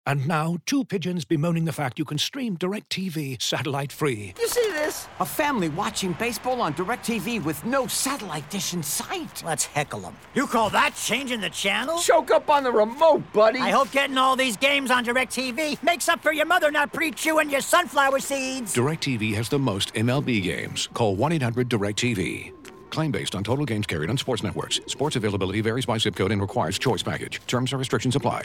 And now, two pigeons bemoaning the fact you can stream DirecTV satellite-free. You see this? A family watching baseball on DirecTV with no satellite dish in sight. Let's heckle them. You call that changing the channel? Choke up on the remote, buddy. I hope getting all these games on DirecTV makes up for your mother not pre-chewing your sunflower seeds. DirecTV has the most MLB games. Call 1-800-DirecTV. Claim based on total games carried on sports networks. Sports availability varies by zip code and requires choice package. Terms and restrictions apply.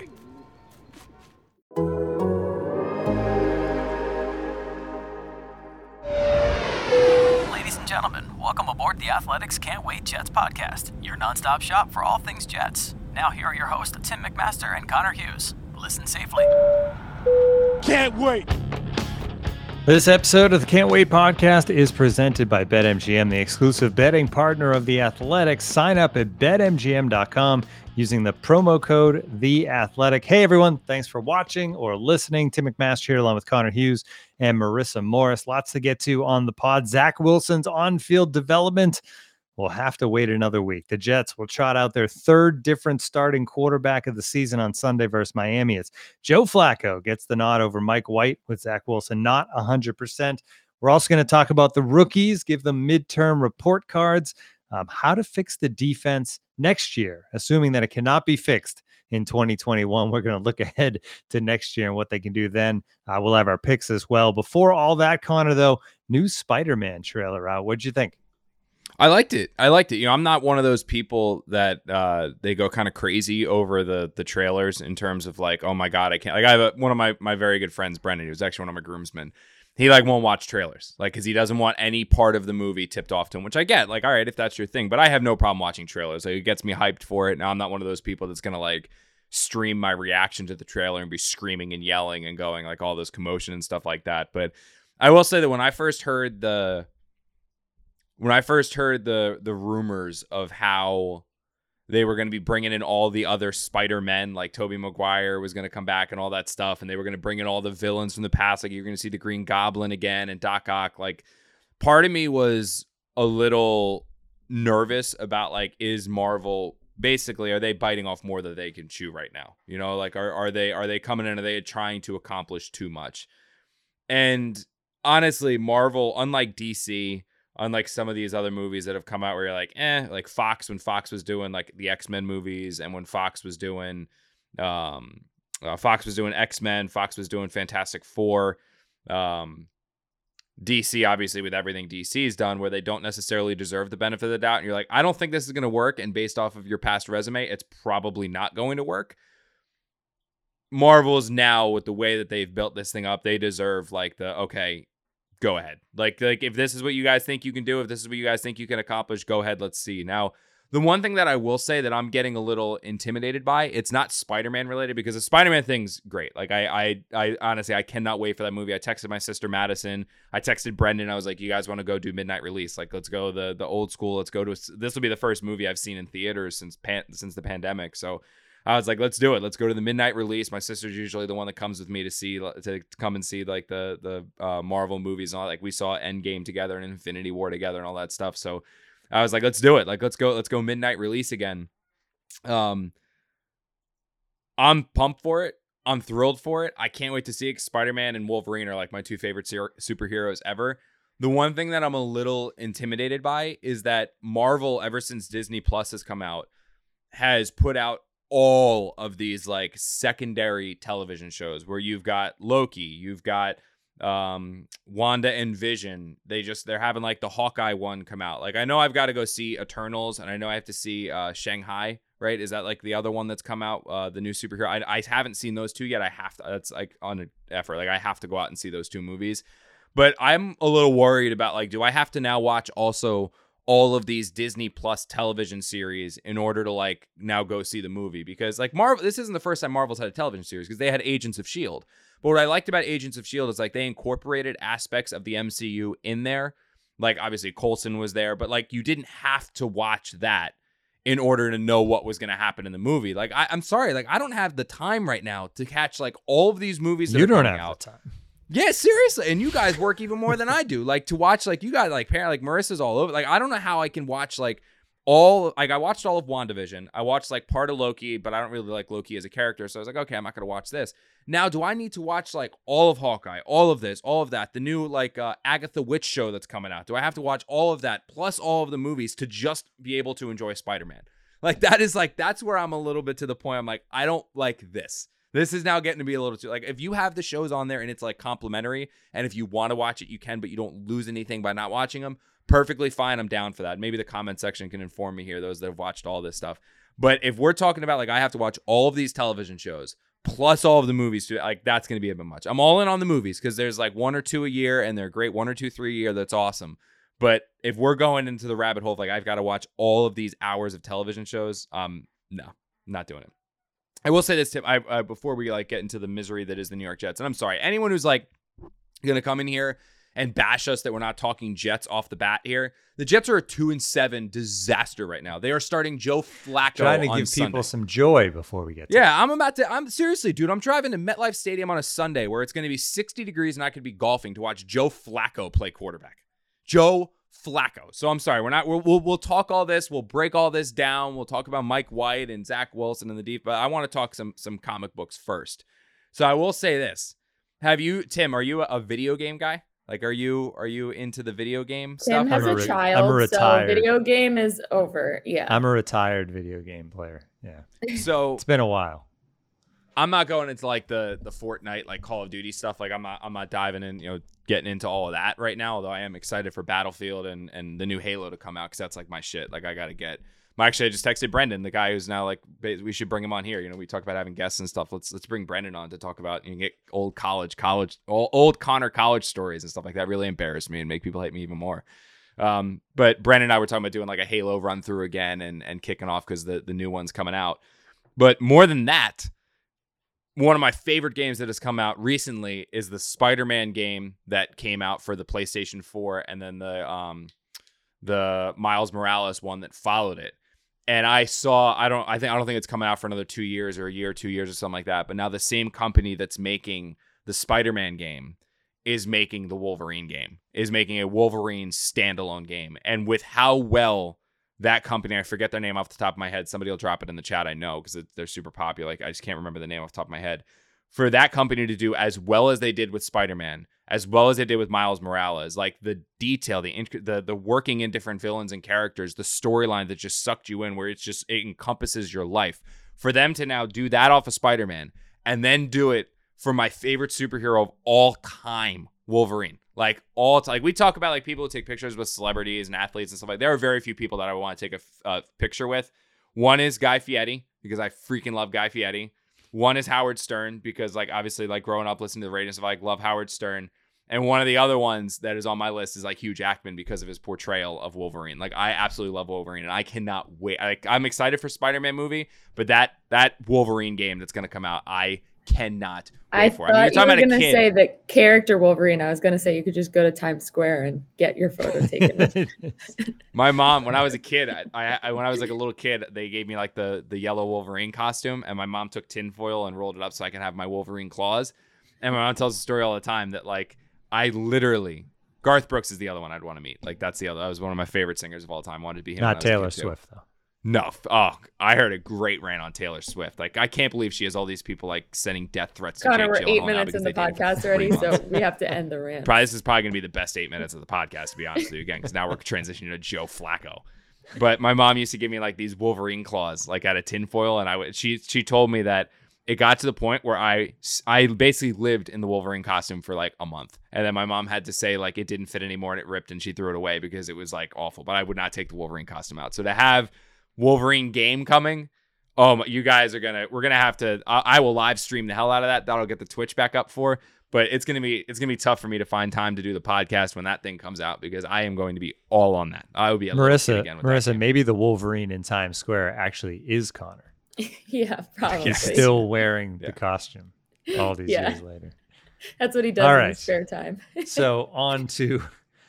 Ladies and gentlemen, welcome aboard the Athletics Can't Wait Jets podcast, your nonstop shop for all things Jets. Now here are your hosts, Tim McMaster and Connor Hughes. Listen safely. Can't wait. This episode of the Can't Wait podcast is presented by BetMGM, the exclusive betting partner of the Athletics. Sign up at betmgm.com using the promo code THEATHLETIC. Hey, everyone. Thanks for watching or listening. Tim McMaster here along with Connor Hughes and Marissa Morris. Lots to get to on the pod. Zach Wilson's on-field development will have to wait another week. The Jets will trot out their third different starting quarterback of the season on Sunday versus Miami. It's Joe Flacco gets the nod over Mike White with Zach Wilson not 100%. We're also going to talk about the rookies, give them midterm report cards, how to fix the defense next year, assuming that it cannot be fixed in 2021. We're going to look ahead to next year and what they can do then. We'll have our picks as well. Before all that, Connor, though, new Spider-Man trailer out. What'd you think? I liked it. You know, I'm not one of those people that they go kind of crazy over the trailers in terms of like, oh my God, I can't. Like I have one of my very good friends, Brendan, who's actually one of my groomsmen. He like won't watch trailers, like, because he doesn't want any part of the movie tipped off to him, which I get. Like, all right, if that's your thing, but I have no problem watching trailers. Like, it gets me hyped for it. Now, I'm not one of those people that's gonna like stream my reaction to the trailer and be screaming and yelling and going like all this commotion and stuff like that. But I will say that when I first heard the rumors of how they were going to be bringing in all the other Spider-Men, like Tobey Maguire was going to come back and all that stuff, and they were going to bring in all the villains from the past, like you're going to see the Green Goblin again and Doc Ock, like part of me was a little nervous about like, is Marvel basically, are they biting off more than they can chew right now? You know, like are they coming in, are they trying to accomplish too much? And honestly, Marvel, unlike DC, unlike some of these other movies that have come out where you're like, like Fox, when Fox was doing like the X-Men movies, and when Fox was doing X-Men, Fox was doing Fantastic Four, DC, obviously, with everything DC's done, where they don't necessarily deserve the benefit of the doubt. And you're like, I don't think this is going to work. And based off of your past resume, it's probably not going to work. Marvel's now, with the way that they've built this thing up, they deserve like okay, go ahead. Like if this is what you guys think you can do, if this is what you guys think you can accomplish, go ahead. Let's see. Now, the one thing that I will say that I'm getting a little intimidated by, it's not Spider-Man related, because the Spider-Man thing's great. Like I honestly, I cannot wait for that movie. I texted my sister Madison. I texted Brendan. I was like, you guys want to go do midnight release? Like, let's go the old school. Let's go to this will be the first movie I've seen in theaters since the pandemic. So I was like, let's do it. Let's go to the midnight release. My sister's usually the one that comes with me to come and see like the Marvel movies and all. Like we saw Endgame together and Infinity War together and all that stuff. So I was like, let's do it. Like let's go midnight release again. I'm pumped for it. I'm thrilled for it. I can't wait to see it. Spider-Man and Wolverine are like my two favorite superheroes ever. The one thing that I'm a little intimidated by is that Marvel, ever since Disney Plus has come out, has put out all of these like secondary television shows where you've got Loki, you've got Wanda and Vision. They're having like the Hawkeye one come out. Like I know I've got to go see Eternals, and I know I have to see Shanghai, right? Is that like the other one that's come out, the new superhero? I haven't seen those two yet. I have to, that's like on an effort. Like I have to go out and see those two movies. But I'm a little worried about like, do I have to now watch also all of these Disney Plus television series in order to like now go see the movie? Because like Marvel, this isn't the first time Marvel's had a television series, because they had Agents of S.H.I.E.L.D. But what I liked about Agents of S.H.I.E.L.D. is like they incorporated aspects of the MCU in there. Like obviously Coulson was there, but like you didn't have to watch that in order to know what was going to happen in the movie. Like I'm sorry, like I don't have the time right now to catch like all of these movies that are coming out. You don't have the time. Yeah, seriously. And you guys work even more than I do. Like to watch, like you guys, like parent, like Marissa's all over. Like I don't know how I can watch like I watched all of WandaVision. I watched like part of Loki, but I don't really like Loki as a character. So I was like, okay, I'm not going to watch this. Now, do I need to watch like all of Hawkeye, all of this, all of that, the new like Agatha Witch show that's coming out? Do I have to watch all of that plus all of the movies to just be able to enjoy Spider-Man? Like that's where I'm a little bit to the point. I'm like, I don't like this. This is now getting to be a little too, like, if you have the shows on there and it's like complimentary, and if you want to watch it, you can, but you don't lose anything by not watching them, perfectly fine. I'm down for that. Maybe the comment section can inform me here, those that have watched all this stuff. But if we're talking about like, I have to watch all of these television shows plus all of the movies, like that's going to be a bit much. I'm all in on the movies because there's like 1 or 2 a year and they're great. 1 or 2, 3 a year. That's awesome. But if we're going into the rabbit hole of like, I've got to watch all of these hours of television shows, no, not doing it. I will say this, Tim, before we like get into the misery that is the New York Jets, and I'm sorry, anyone who's like going to come in here and bash us that we're not talking Jets off the bat here. The Jets are a 2-7 disaster right now. They are starting Joe Flacco trying to on give Sunday. people some joy before we get to Yeah, I'm seriously, dude, I'm driving to MetLife Stadium on a Sunday where it's going to be 60 degrees and I could be golfing to watch Joe Flacco play quarterback. Joe Flacco. So I'm sorry, we'll talk all this, we'll break all this down, we'll talk about Mike White and Zach Wilson in the deep, but I want to talk some comic books first. So I will say this. Tim, are you a video game guy? Like, are you into the video game stuff? Tim has a child, so video game is over. Yeah. I'm a retired video game player. Yeah. So it's been a while. I'm not going into like the Fortnite, like Call of Duty stuff. Like I'm not diving in, getting into all of that right now. Although I am excited for Battlefield and the new Halo to come out because that's like my shit. Like I got to get. Actually, I just texted Brendan, the guy who's now like, we should bring him on here. We talk about having guests and stuff. Let's bring Brendan on to talk about get old Connor college stories and stuff like that. Really embarrass me and make people hate me even more. But Brendan and I were talking about doing like a Halo run through again and kicking off because the new one's coming out. But more than that, one of my favorite games that has come out recently is the Spider-Man game that came out for the PlayStation 4, and then the Miles Morales one that followed it. And I don't think it's coming out for another 2 years or a year, 2 years or something like that. But now the same company that's making the Spider-Man game is making the Wolverine game, is making a Wolverine standalone game. And with how well that company, I forget their name off the top of my head. Somebody will drop it in the chat. I know, because they're super popular. Like, I just can't remember the name off the top of my head. For that company to do as well as they did with Spider-Man, as well as they did with Miles Morales, like the detail, the working in different villains and characters, the storyline that just sucked you in, where it encompasses your life. For them to now do that off of Spider-Man and then do it for my favorite superhero of all time, Wolverine. Like we talk about like people who take pictures with celebrities and athletes and stuff like that. There are very few people that I want to take a picture with. One is Guy Fieri, because I freaking love Guy Fieri. One is Howard Stern, because like obviously like growing up listening to the radio stuff, I love Howard Stern. And one of the other ones that is on my list is like Hugh Jackman, because of his portrayal of Wolverine. Like I absolutely love Wolverine, and I cannot wait. I'm excited for Spider-Man movie, but that Wolverine game that's going to come out, I cannot wait for. I thought you were going to say the character Wolverine. I was going to say you could just go to Times Square and get your photo taken. My mom, when I was a kid, when I was like a little kid, they gave me like the yellow Wolverine costume, and my mom took tinfoil and rolled it up so I can have my Wolverine claws. And my mom tells the story all the time that like I literally, Garth Brooks is the other one I'd want to meet. Like that was one of my favorite singers of all time. Wanted to be him. Not Taylor Swift though. No. Oh, I heard a great rant on Taylor Swift. Like, I can't believe she has all these people like sending death threats to Connor, we're 8 minutes in the podcast already, so we have to end the rant. This is probably going to be the best 8 minutes of the podcast, to be honest with you, again, because now we're transitioning to Joe Flacco. But my mom used to give me like these Wolverine claws, like out of tinfoil, and she told me that it got to the point where I basically lived in the Wolverine costume for like a month. And then my mom had to say like it didn't fit anymore and it ripped, and she threw it away because it was like awful. But I would not take the Wolverine costume out. So to have Wolverine game coming, you guys we're gonna have to. I will live stream the hell out of that. That'll get the Twitch back up for. But it's gonna be tough for me to find time to do the podcast when that thing comes out, because I am going to be all on that. I will be Marissa. Maybe the Wolverine in Times Square actually is Connor. Yeah, probably. He's still wearing the costume all these years later. That's what he does in his spare time. So on to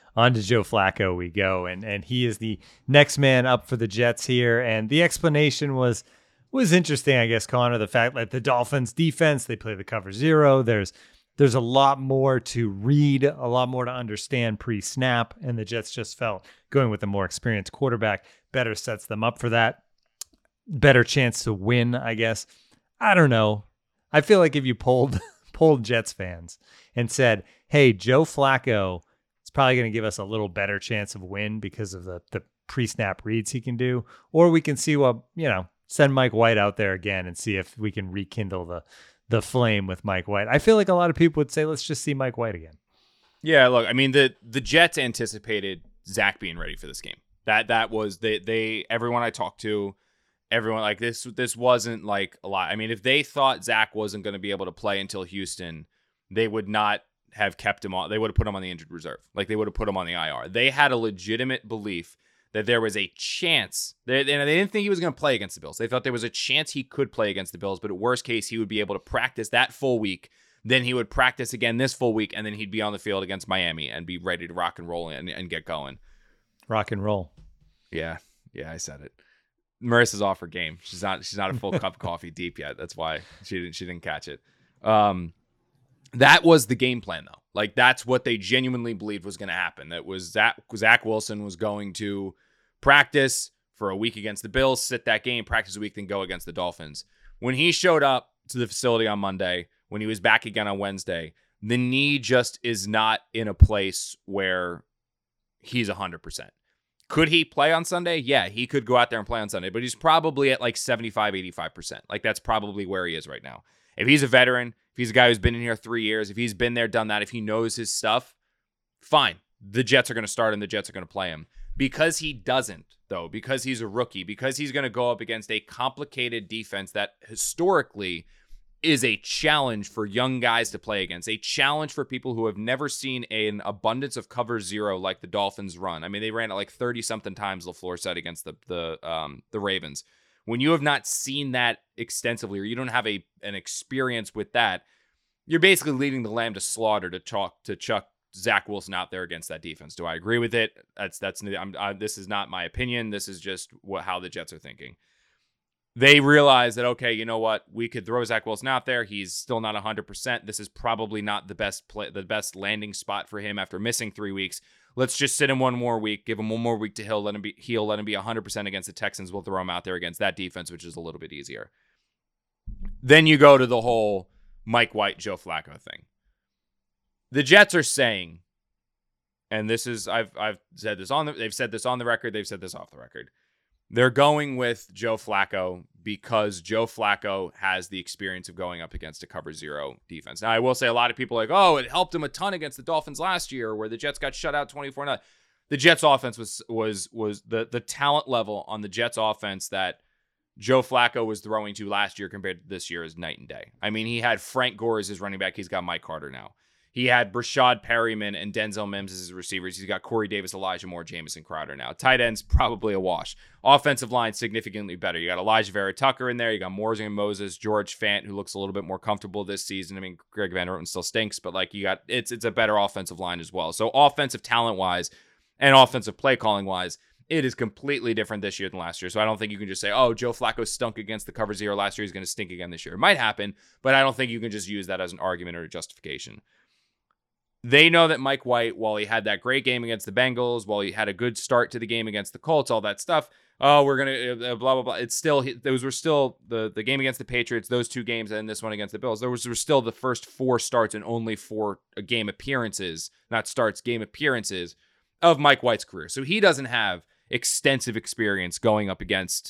Joe Flacco we go, and he is the next man up for the Jets here. And the explanation was interesting, I guess, Connor. The fact that the Dolphins defense, they play the cover zero. There's there's a lot more to read, a lot more to understand pre-snap, and the Jets just felt going with a more experienced quarterback better sets them up for that. Better chance to win, I guess. I don't know. I feel like if you polled Jets fans and said, hey, Joe Flacco is probably going to give us a little better chance of win because of the pre-snap reads he can do, or we can see what, send Mike White out there again and see if we can rekindle the flame with Mike White. I feel like a lot of people would say, let's just see Mike White again. Yeah, look, I mean, the Jets anticipated Zach being ready for this game. That was everyone I talked to, everyone like this wasn't like a lot. I mean, if they thought Zach wasn't going to be able to play until Houston, they would not have kept him on. They would have put him on the injured reserve. Like they would have put him on the IR. They had a legitimate belief that there was a chance. They didn't think he was going to play against the Bills. They thought there was a chance he could play against the Bills, but at worst case, he would be able to practice that full week. Then he would practice again this full week, and then he'd be on the field against Miami and be ready to rock and roll and get going. Rock and roll. Yeah, I said it. Marissa's off her game. She's not a full cup of coffee deep yet. That's why she didn't catch it. That was the game plan, though. Like, that's what they genuinely believed was going to happen. That was Zach Wilson was going to practice for a week against the Bills, sit that game, practice a week, then go against the Dolphins. When he showed up to the facility on Monday, when he was back again on Wednesday, the knee just is not in a place where he's 100%. Could he play on Sunday? Yeah, he could go out there and play on Sunday, but he's probably at like 75, 85%. Like, that's probably where he is right now. If he's a veteran, if he's a guy who's been in here 3 years, if he's been there, done that, if he knows his stuff, fine. The Jets are going to start him. The Jets are going to play him. Because he doesn't, though, because he's a rookie, because he's going to go up against a complicated defense that historically is a challenge for young guys to play against, a challenge for people who have never seen an abundance of cover zero like the Dolphins run. I mean, they ran it like 30-something times, LaFleur said, against the Ravens. When you have not seen that extensively, or you don't have an experience with that, you're basically leading the lamb to slaughter to chuck Zach Wilson out there against that defense. Do I agree with it? This is not my opinion. This is just how the Jets are thinking. They realize that, okay, you know what? We could throw Zach Wilson out there. He's still not 100%. This is probably not the best landing spot for him after missing 3 weeks. Let's just sit him one more week, give him one more week to heal, let him be 100% against the Texans. We'll throw him out there against that defense, which is a little bit easier. Then you go to the whole Mike White, Joe Flacco thing. The Jets are saying, and this is I've said this they've said this on the record, they've said this off the record. They're going with Joe Flacco because Joe Flacco has the experience of going up against a cover zero defense. Now, I will say a lot of people are like, oh, it helped him a ton against the Dolphins last year where the Jets got shut out 24-0. The Jets offense was the talent level on the Jets offense that Joe Flacco was throwing to last year compared to this year is night and day. I mean, he had Frank Gore as his running back. He's got Mike Carter now. He had Brashad Perryman and Denzel Mims as his receivers. He's got Corey Davis, Elijah Moore, Jamison Crowder now. Tight ends, probably a wash. Offensive line, significantly better. You got Elijah Vera Tucker in there. You got Morgan Moses, George Fant, who looks a little bit more comfortable this season. I mean, Greg Van Roten still stinks, but like it's a better offensive line as well. So offensive talent-wise and offensive play calling-wise, it is completely different this year than last year. So I don't think you can just say, oh, Joe Flacco stunk against the cover zero last year. He's going to stink again this year. It might happen, but I don't think you can just use that as an argument or a justification. They know that Mike White, while he had that great game against the Bengals, while he had a good start to the game against the Colts, all that stuff, oh, we're going to blah, blah, blah. It's still, those were still the game against the Patriots, those two games, and this one against the Bills. Those were still the first 4 starts and only 4 game appearances, not starts, game appearances of Mike White's career. So he doesn't have extensive experience going up against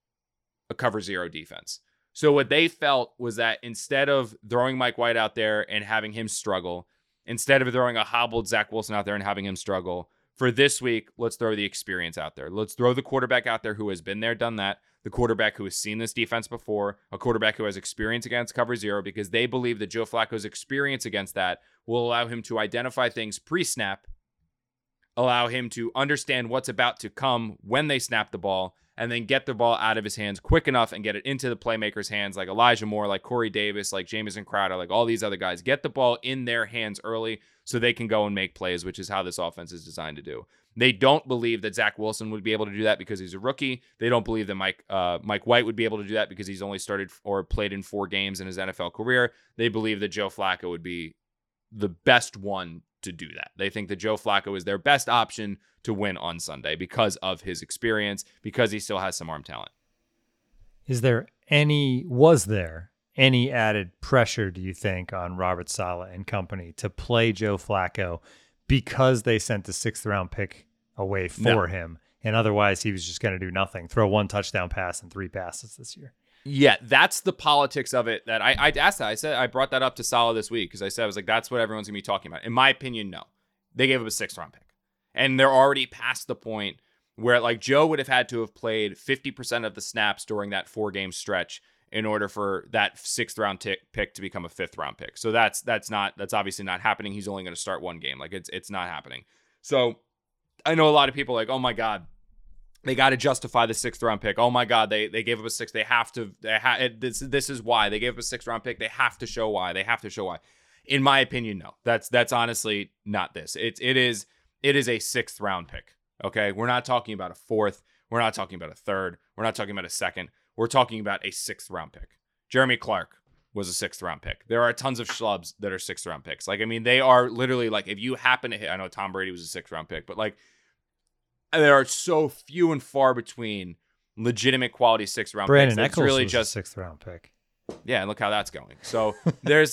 a cover zero defense. So what they felt was that instead of throwing Mike White out there and having him struggle, instead of throwing a hobbled Zach Wilson out there and having him struggle, for this week, let's throw the experience out there. Let's throw the quarterback out there who has been there, done that, the quarterback who has seen this defense before, a quarterback who has experience against cover zero, because they believe that Joe Flacco's experience against that will allow him to identify things pre-snap, allow him to understand what's about to come when they snap the ball, and then get the ball out of his hands quick enough and get it into the playmakers' hands like Elijah Moore, like Corey Davis, like Jamison Crowder, like all these other guys. Get the ball in their hands early so they can go and make plays, which is how this offense is designed to do. They don't believe that Zach Wilson would be able to do that because he's a rookie. They don't believe that Mike White would be able to do that because he's only started or played in 4 games in his NFL career. They believe that Joe Flacco would be the best one to do that. They think that Joe Flacco is their best option to win on Sunday because of his experience, because he still has some arm talent. Was there any added pressure, do you think, on Robert Saleh and company to play Joe Flacco because they sent the 6th-round pick away for him, and otherwise he was just going to do nothing, throw 1 touchdown pass and 3 passes this year? Yeah, that's the politics of it that I asked that. I brought that up to Saleh this week because I was like, that's what everyone's going to be talking about. In my opinion, no. They gave up a 6th-round pick. And they're already past the point where, like, Joe would have had to have played 50% of the snaps during that 4-game stretch in order for that 6th-round pick to become a 5th-round pick. So that's obviously not happening. He's only going to start 1 game. Like, it's not happening. So I know a lot of people are like, oh my God, they got to justify the 6th-round pick. Oh my God, they gave up a 6. They have to. This is why they gave up a 6th-round pick. They have to show why. In my opinion, no. That's honestly not this. It is a 6th-round pick. Okay, we're not talking about a 4th. We're not talking about a 3rd. We're not talking about a 2nd. We're talking about a 6th-round pick. Jeremy Clark was a 6th-round pick. There are tons of schlubs that are 6th-round picks. Like, I mean, they are literally like, if you happen to hit, I know Tom Brady was a 6th-round pick, but like, there are so few and far between legitimate quality 6th-round picks. Brandon Eccles really was just a 6th-round pick. Yeah, and look how that's going. So there's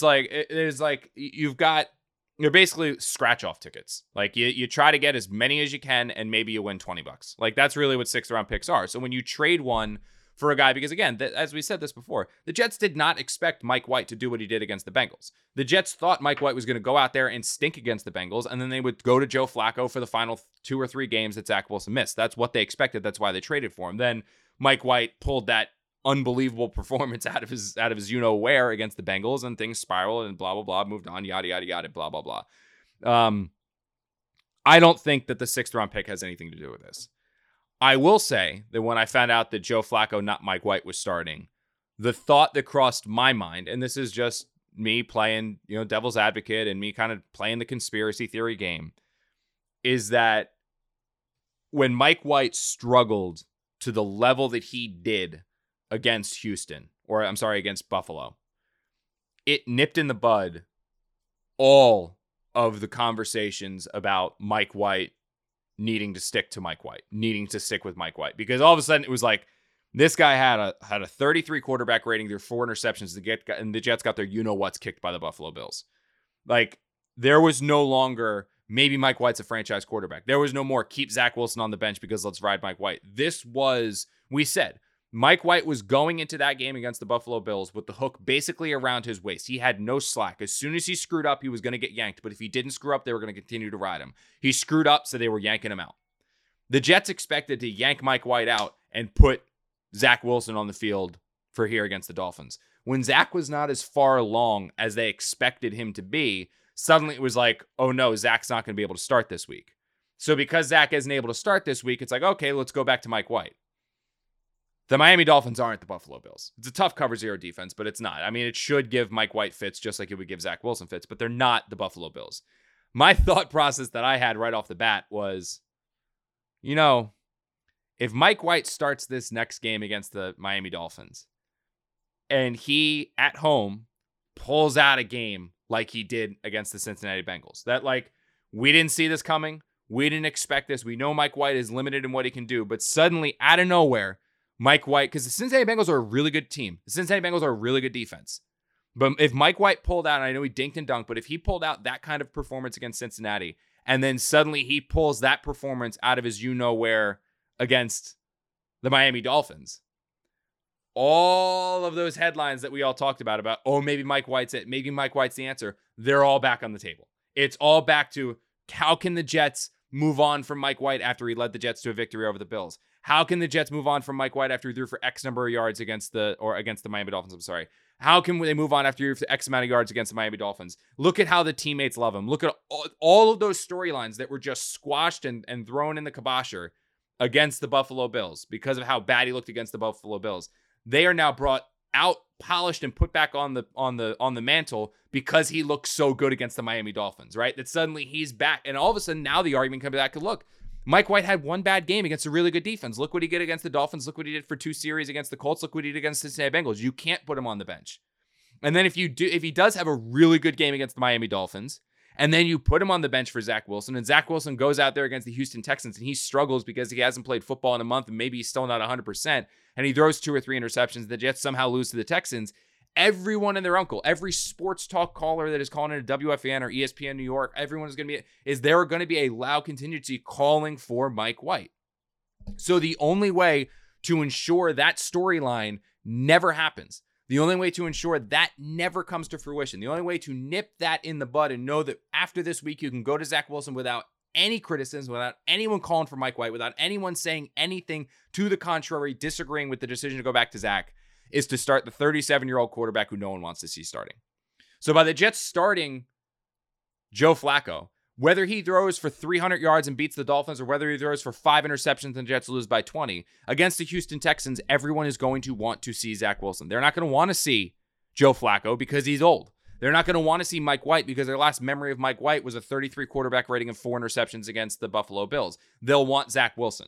you're basically scratch-off tickets. Like, you try to get as many as you can, and maybe you win $20. Like, that's really what 6th-round picks are. So when you trade one for a guy, because again, as we said this before, the Jets did not expect Mike White to do what he did against the Bengals. The Jets thought Mike White was going to go out there and stink against the Bengals, and then they would go to Joe Flacco for the final 2 or 3 games that Zach Wilson missed. That's what they expected. That's why they traded for him. Then Mike White pulled that unbelievable performance out of his you-know-where against the Bengals, and things spiraled and blah, blah, blah, moved on, yada, yada, yada, blah, blah, blah. I don't think that the 6th-round pick has anything to do with this. I will say that when I found out that Joe Flacco, not Mike White, was starting, the thought that crossed my mind, and this is just me playing, devil's advocate and me kind of playing the conspiracy theory game, is that when Mike White struggled to the level that he did against against Buffalo, it nipped in the bud all of the conversations about Mike White needing to stick with Mike White, because all of a sudden it was like, this guy had a 33 quarterback rating, there were 4 interceptions, and the Jets got their you-know-whats kicked by the Buffalo Bills. Like, there was no longer, maybe Mike White's a franchise quarterback. There was no more, keep Zach Wilson on the bench because let's ride Mike White. This was, we said, Mike White was going into that game against the Buffalo Bills with the hook basically around his waist. He had no slack. As soon as he screwed up, he was going to get yanked. But if he didn't screw up, they were going to continue to ride him. He screwed up, so they were yanking him out. The Jets expected to yank Mike White out and put Zach Wilson on the field for here against the Dolphins. When Zach was not as far along as they expected him to be, suddenly it was like, oh no, Zach's not going to be able to start this week. So because Zach isn't able to start this week, it's like, okay, let's go back to Mike White. The Miami Dolphins aren't the Buffalo Bills. It's a tough cover zero defense, but it's not. I mean, it should give Mike White fits just like it would give Zach Wilson fits, but they're not the Buffalo Bills. My thought process that I had right off the bat was, if Mike White starts this next game against the Miami Dolphins and he at home pulls out a game like he did against the Cincinnati Bengals, that like, we didn't see this coming. We didn't expect this. We know Mike White is limited in what he can do, but suddenly out of nowhere, Mike White, because the Cincinnati Bengals are a really good team. The Cincinnati Bengals are a really good defense. But if Mike White pulled out, and I know he dinked and dunked, but if he pulled out that kind of performance against Cincinnati, and then suddenly he pulls that performance out of his you-know-where against the Miami Dolphins, all of those headlines that we all talked about, oh, maybe Mike White's it, maybe Mike White's the answer, they're all back on the table. It's all back to, how can the Jets move on from Mike White after he led the Jets to a victory over the Bills? How can the Jets move on from Mike White after he threw for X number of yards against the Miami Dolphins? I'm sorry. How can they move on after he threw for X amount of yards against the Miami Dolphins? Look at how the teammates love him. Look at all of those storylines that were just squashed and thrown in the kibosher against the Buffalo Bills because of how bad he looked against the Buffalo Bills. They are now brought out, polished, and put back on the mantle because he looked so good against the Miami Dolphins, right? That suddenly he's back, and all of a sudden now the argument comes back to, look, Mike White had one bad game against a really good defense. Look what he did against the Dolphins. Look what he did for 2 series against the Colts. Look what he did against the Cincinnati Bengals. You can't put him on the bench. And then if he does have a really good game against the Miami Dolphins, And then you put him on the bench for Zach Wilson, and Zach Wilson goes out there against the Houston Texans, and he struggles because he hasn't played football in a month, and maybe he's still not 100%, and he throws 2 or 3 interceptions. The Jets somehow lose to the Texans. Everyone and their uncle, every sports talk caller that is calling in a WFAN or ESPN New York, everyone is going to be a loud contingency calling for Mike White. So the only way to ensure that storyline never happens, the only way to ensure that never comes to fruition, the only way to nip that in the bud and know that after this week you can go to Zach Wilson without any criticism, without anyone calling for Mike White, without anyone saying anything to the contrary, disagreeing with the decision to go back to Zach, is to start the 37-year-old quarterback who no one wants to see starting. So by the Jets starting Joe Flacco, whether he throws for 300 yards and beats the Dolphins or whether he throws for 5 interceptions and the Jets lose by 20, against the Houston Texans, everyone is going to want to see Zach Wilson. They're not going to want to see Joe Flacco because he's old. They're not going to want to see Mike White because their last memory of Mike White was a 33 quarterback rating and 4 interceptions against the Buffalo Bills. They'll want Zach Wilson.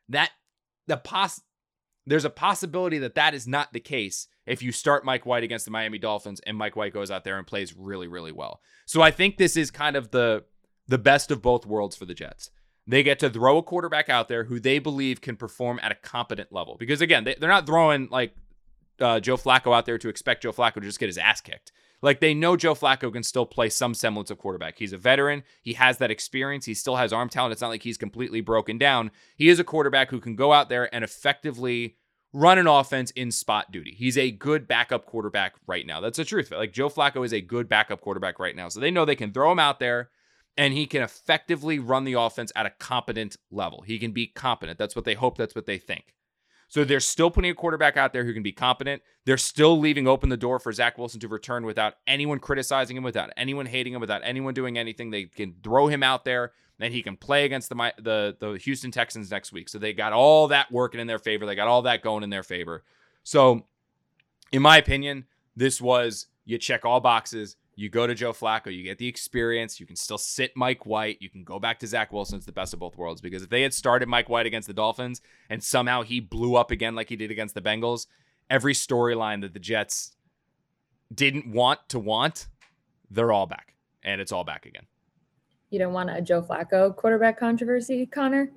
There's a possibility that is not the case if you start Mike White against the Miami Dolphins and Mike White goes out there and plays really, really well. So I think this is kind of the best of both worlds for the Jets. They get to throw a quarterback out there who they believe can perform at a competent level. Because again, they're not throwing like Joe Flacco out there to expect Joe Flacco to just get his ass kicked. Like they know Joe Flacco can still play some semblance of quarterback. He's a veteran. He has that experience. He still has arm talent. It's not like he's completely broken down. He is a quarterback who can go out there and effectively run an offense in spot duty. He's a good backup quarterback right now. That's the truth. Like Joe Flacco is a good backup quarterback right now. So they know they can throw him out there and he can effectively run the offense at a competent level. He can be competent. That's what they hope. That's what they think. So they're still putting a quarterback out there who can be competent. They're still leaving open the door for Zach Wilson to return without anyone criticizing him, without anyone hating him, without anyone doing anything. They can throw him out there, and he can play against the Houston Texans next week. So they got all that working in their favor. They got all that going in their favor. So in my opinion, this was, you check all boxes. You go to Joe Flacco, you get the experience, you can still sit Mike White, you can go back to Zach Wilson. It's the best of both worlds, because if they had started Mike White against the Dolphins and somehow he blew up again like he did against the Bengals, every storyline that the Jets didn't want, they're all back, and it's all back again. You don't want a Joe Flacco quarterback controversy, Connor?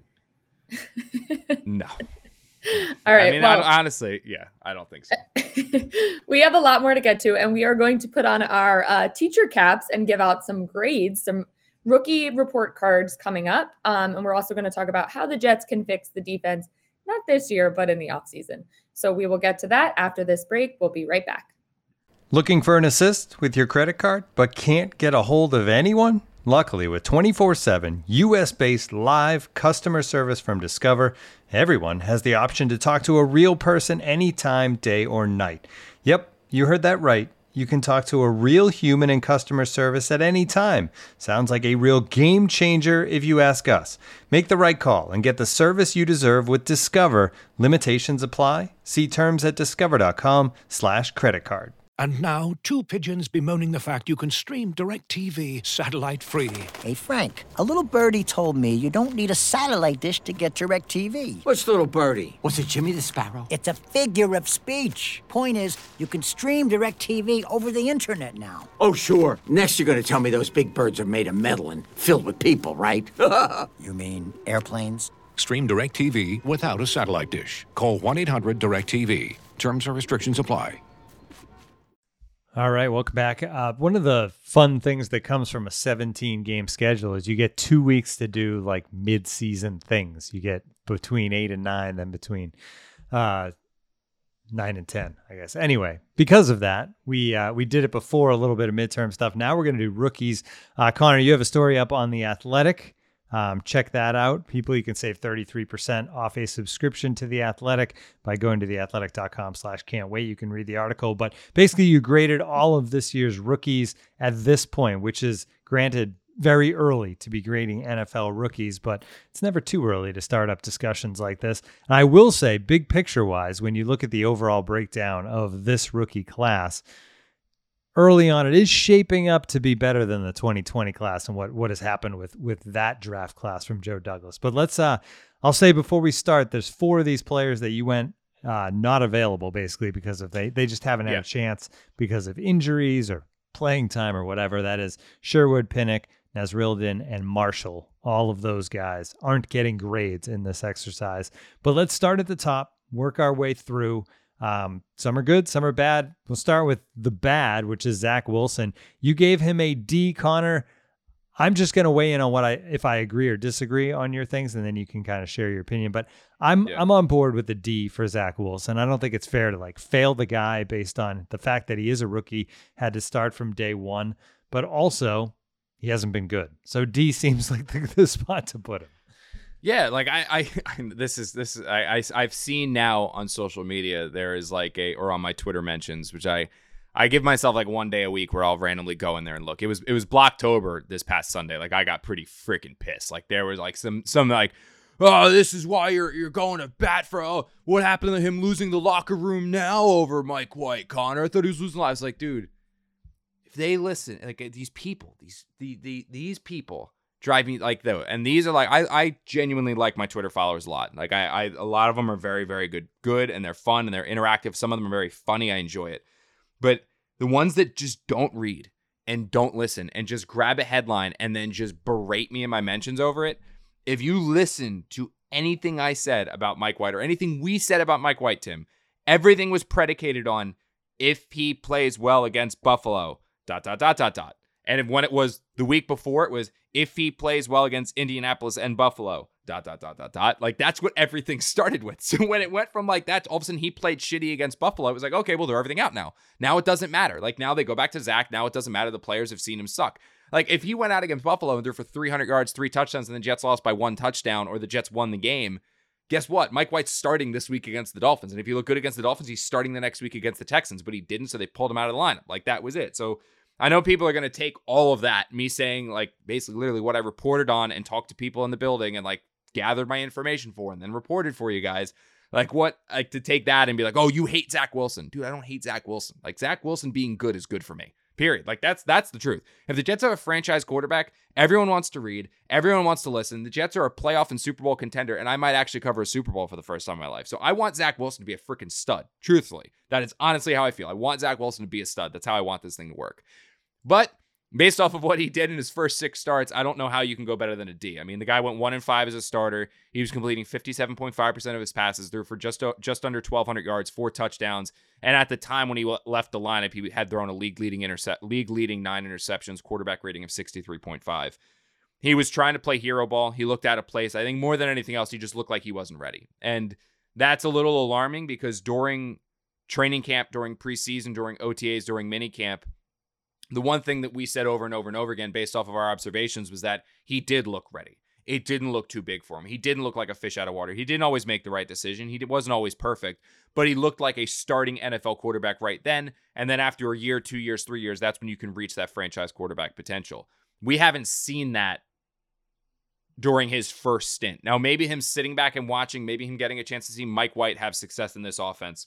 No. All right. I mean, honestly, yeah, I don't think so. We have a lot more to get to, and we are going to put on our teacher caps and give out some grades, some rookie report cards coming up. And we're also going to talk about how the Jets can fix the defense, not this year, but in the offseason. So we will get to that after this break. We'll be right back. Looking for an assist with your credit card, but can't get a hold of anyone? Luckily, with 24/7 U.S.-based live customer service from Discover, everyone has the option to talk to a real person anytime, day or night. Yep, you heard that right. You can talk to a real human in customer service at any time. Sounds like a real game changer if you ask us. Make the right call and get the service you deserve with Discover. Limitations apply. See terms at discover.com/creditcard. And now, two pigeons bemoaning the fact you can stream DirecTV satellite-free. Hey, Frank, a little birdie told me you don't need a satellite dish to get DirecTV. Which little birdie? Was it Jimmy the Sparrow? It's a figure of speech. Point is, you can stream DirecTV over the internet now. Oh, sure. Next you're going to tell me those big birds are made of metal and filled with people, right? You mean airplanes? Stream DirecTV without a satellite dish. Call 1-800-DirecTV. Terms and restrictions apply. All right, welcome back. One of the fun things that comes from a 17-game schedule is you get 2 weeks to do like mid-season things. You get between 8 and 9, then between 9 and 10, I guess. Anyway, because of that, we did it before, a little bit of midterm stuff. Now we're going to do rookies. Connor, you have a story up on The Athletic. Check that out. People, you can save 33% off a subscription to The Athletic by going to theathletic.com/can'twait. You can read the article, but basically you graded all of this year's rookies at this point, which is granted very early to be grading NFL rookies, but it's never too early to start up discussions like this. And I will say, big picture wise, when you look at the overall breakdown of this rookie class, early on, it is shaping up to be better than the 2020 class and what has happened with that draft class from Joe Douglas. But let's, I'll say before we start, there's 4 of these players that you went not available basically because of they just haven't had a chance because of injuries or playing time or whatever. That is Sherwood, Pinnock, Nasrildin, and Marshall. All of those guys aren't getting grades in this exercise. But let's start at the top, work our way through. Some are good, some are bad. We'll start with the bad, which is Zach Wilson. You gave him a D, Connor. I'm just going to weigh in on if I agree or disagree on your things, and then you can kind of share your opinion. But I'm on board with the D for Zach Wilson. I don't think it's fair to like fail the guy based on the fact that he is a rookie, had to start from day one, but also he hasn't been good. So D seems like the spot to put him. Yeah, like I've seen now on social media, there is like or on my Twitter mentions, which I give myself like one day a week where I'll randomly go in there and look. It was Blocktober this past Sunday. Like I got pretty freaking pissed. Like there was like some like, oh, this is why you're going to bat for what happened to him losing the locker room now over Mike White, Connor. I thought he was losing lives. Like, dude, if they listen, like these people, these people drive me like though, and these are like I genuinely like my Twitter followers a lot. Like I a lot of them are very, very good, and they're fun and they're interactive. Some of them are very funny. I enjoy it. But the ones that just don't read and don't listen and just grab a headline and then just berate me in my mentions over it, if you listen to anything I said about Mike White or anything we said about Mike White, Tim, everything was predicated on if he plays well against Buffalo, ... And when it was the week before, it was if he plays well against Indianapolis and Buffalo, ... Like that's what everything started with. So when it went from like that, all of a sudden he played shitty against Buffalo. It was like, okay, we'll throw everything out now. Now it doesn't matter. Like now they go back to Zach. Now it doesn't matter. The players have seen him suck. Like if he went out against Buffalo and threw for 300 yards, 3 touchdowns, and the Jets lost by 1 touchdown, or the Jets won the game, guess what? Mike White's starting this week against the Dolphins. And if you look good against the Dolphins, he's starting the next week against the Texans, but he didn't. So they pulled him out of the lineup. Like that was it. So I know people are going to take all of that, me saying like basically literally what I reported on and talked to people in the building and like gathered my information for and then reported for you guys. Like to take that and be like, oh, you hate Zach Wilson. Dude, I don't hate Zach Wilson. Like Zach Wilson being good is good for me. Period. Like that's the truth. If the Jets have a franchise quarterback, everyone wants to read, everyone wants to listen. The Jets are a playoff and Super Bowl contender, and I might actually cover a Super Bowl for the first time in my life. So I want Zach Wilson to be a freaking stud. Truthfully, that is honestly how I feel. I want Zach Wilson to be a stud. That's how I want this thing to work. But based off of what he did in his first 6 starts, I don't know how you can go better than a D. I mean, the guy went 1-5 as a starter. He was completing 57.5% of his passes, threw for just under 1,200 yards, 4 touchdowns. And at the time when he left the lineup, he had thrown a league-leading 9 interceptions, quarterback rating of 63.5. He was trying to play hero ball. He looked out of place. I think more than anything else, he just looked like he wasn't ready. And that's a little alarming because during training camp, during preseason, during OTAs, during minicamp, the one thing that we said over and over and over again based off of our observations was that he did look ready. It didn't look too big for him. He didn't look like a fish out of water. He didn't always make the right decision. He wasn't always perfect, but he looked like a starting NFL quarterback right then. And then after a year, 2 years, 3 years, that's when you can reach that franchise quarterback potential. We haven't seen that during his first stint. Now, maybe him sitting back and watching, maybe him getting a chance to see Mike White have success in this offense.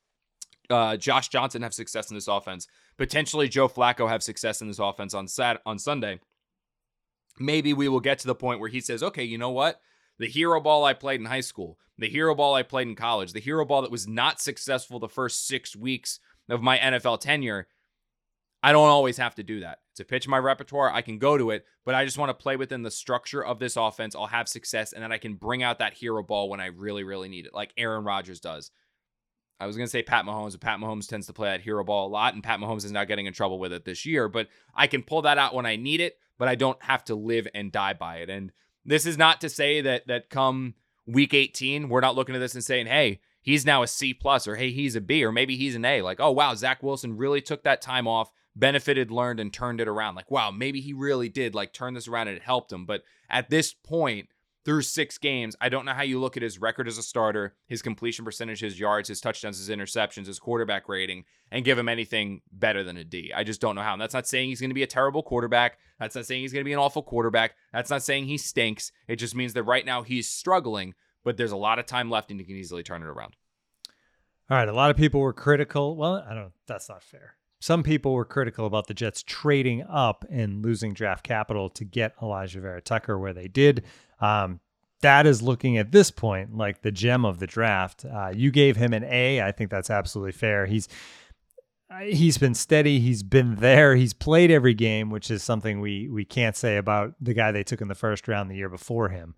Josh Johnson have success in this offense. Potentially Joe Flacco have success in this offense on Sunday. Maybe we will get to the point where he says, okay, you know what? The hero ball I played in high school, the hero ball I played in college, the hero ball that was not successful the first 6 weeks of my NFL tenure, I don't always have to do that. It's a pitch in my repertoire. I can go to it, but I just want to play within the structure of this offense. I'll have success, and then I can bring out that hero ball when I really, really need it, like Aaron Rodgers does. I was going to say Pat Mahomes, but Pat Mahomes tends to play that hero ball a lot, and Pat Mahomes is not getting in trouble with it this year, but I can pull that out when I need it, but I don't have to live and die by it. And this is not to say that come week 18, we're not looking at this and saying, hey, he's now a C+, or hey, he's a B, or maybe he's an A. Like, oh, wow, Zach Wilson really took that time off, benefited, learned, and turned it around. Like, wow, maybe he really did like turn this around and it helped him. But at this point, through 6 games, I don't know how you look at his record as a starter, his completion percentage, his yards, his touchdowns, his interceptions, his quarterback rating, and give him anything better than a D. I just don't know how. And that's not saying he's going to be a terrible quarterback. That's not saying he's going to be an awful quarterback. That's not saying he stinks. It just means that right now he's struggling, but there's a lot of time left and he can easily turn it around. All right, a lot of people were critical. Well, I don't. That's not fair. Some people were critical about the Jets trading up and losing draft capital to get Elijah Vera Tucker where they did. That is looking at this point like the gem of the draft. You gave him an A. I think that's absolutely fair. he's been steady. He's been there. He's played every game, which is something we can't say about the guy they took in the first round the year before him.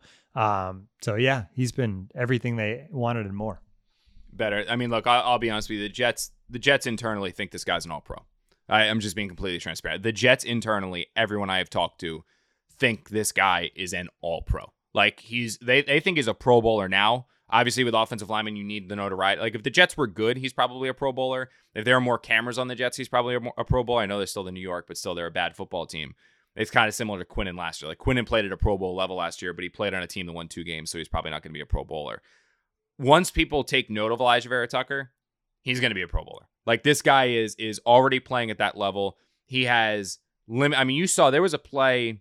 So yeah, he's been everything they wanted and more. Better. I mean, look, I'll be honest with you. The Jets internally think this guy's an all-pro. I'm just being completely transparent. The Jets internally, everyone I have talked to, think this guy is an all-pro. Like they think he's a Pro Bowler now. Obviously, with offensive linemen, you need the notoriety. Like, if the Jets were good, he's probably a Pro Bowler. If there are more cameras on the Jets, he's probably a Pro Bowler. I know they're still the New York, but still they're a bad football team. It's kind of similar to Quinnen last year. Like, Quinnen played at a Pro Bowl level last year, but he played on a team that won 2 games, so he's probably not going to be a Pro Bowler. Once people take note of Alijah Vera-Tucker, he's going to be a Pro Bowler. Like, this guy is already playing at that level. He has limit. I mean, you saw there was a play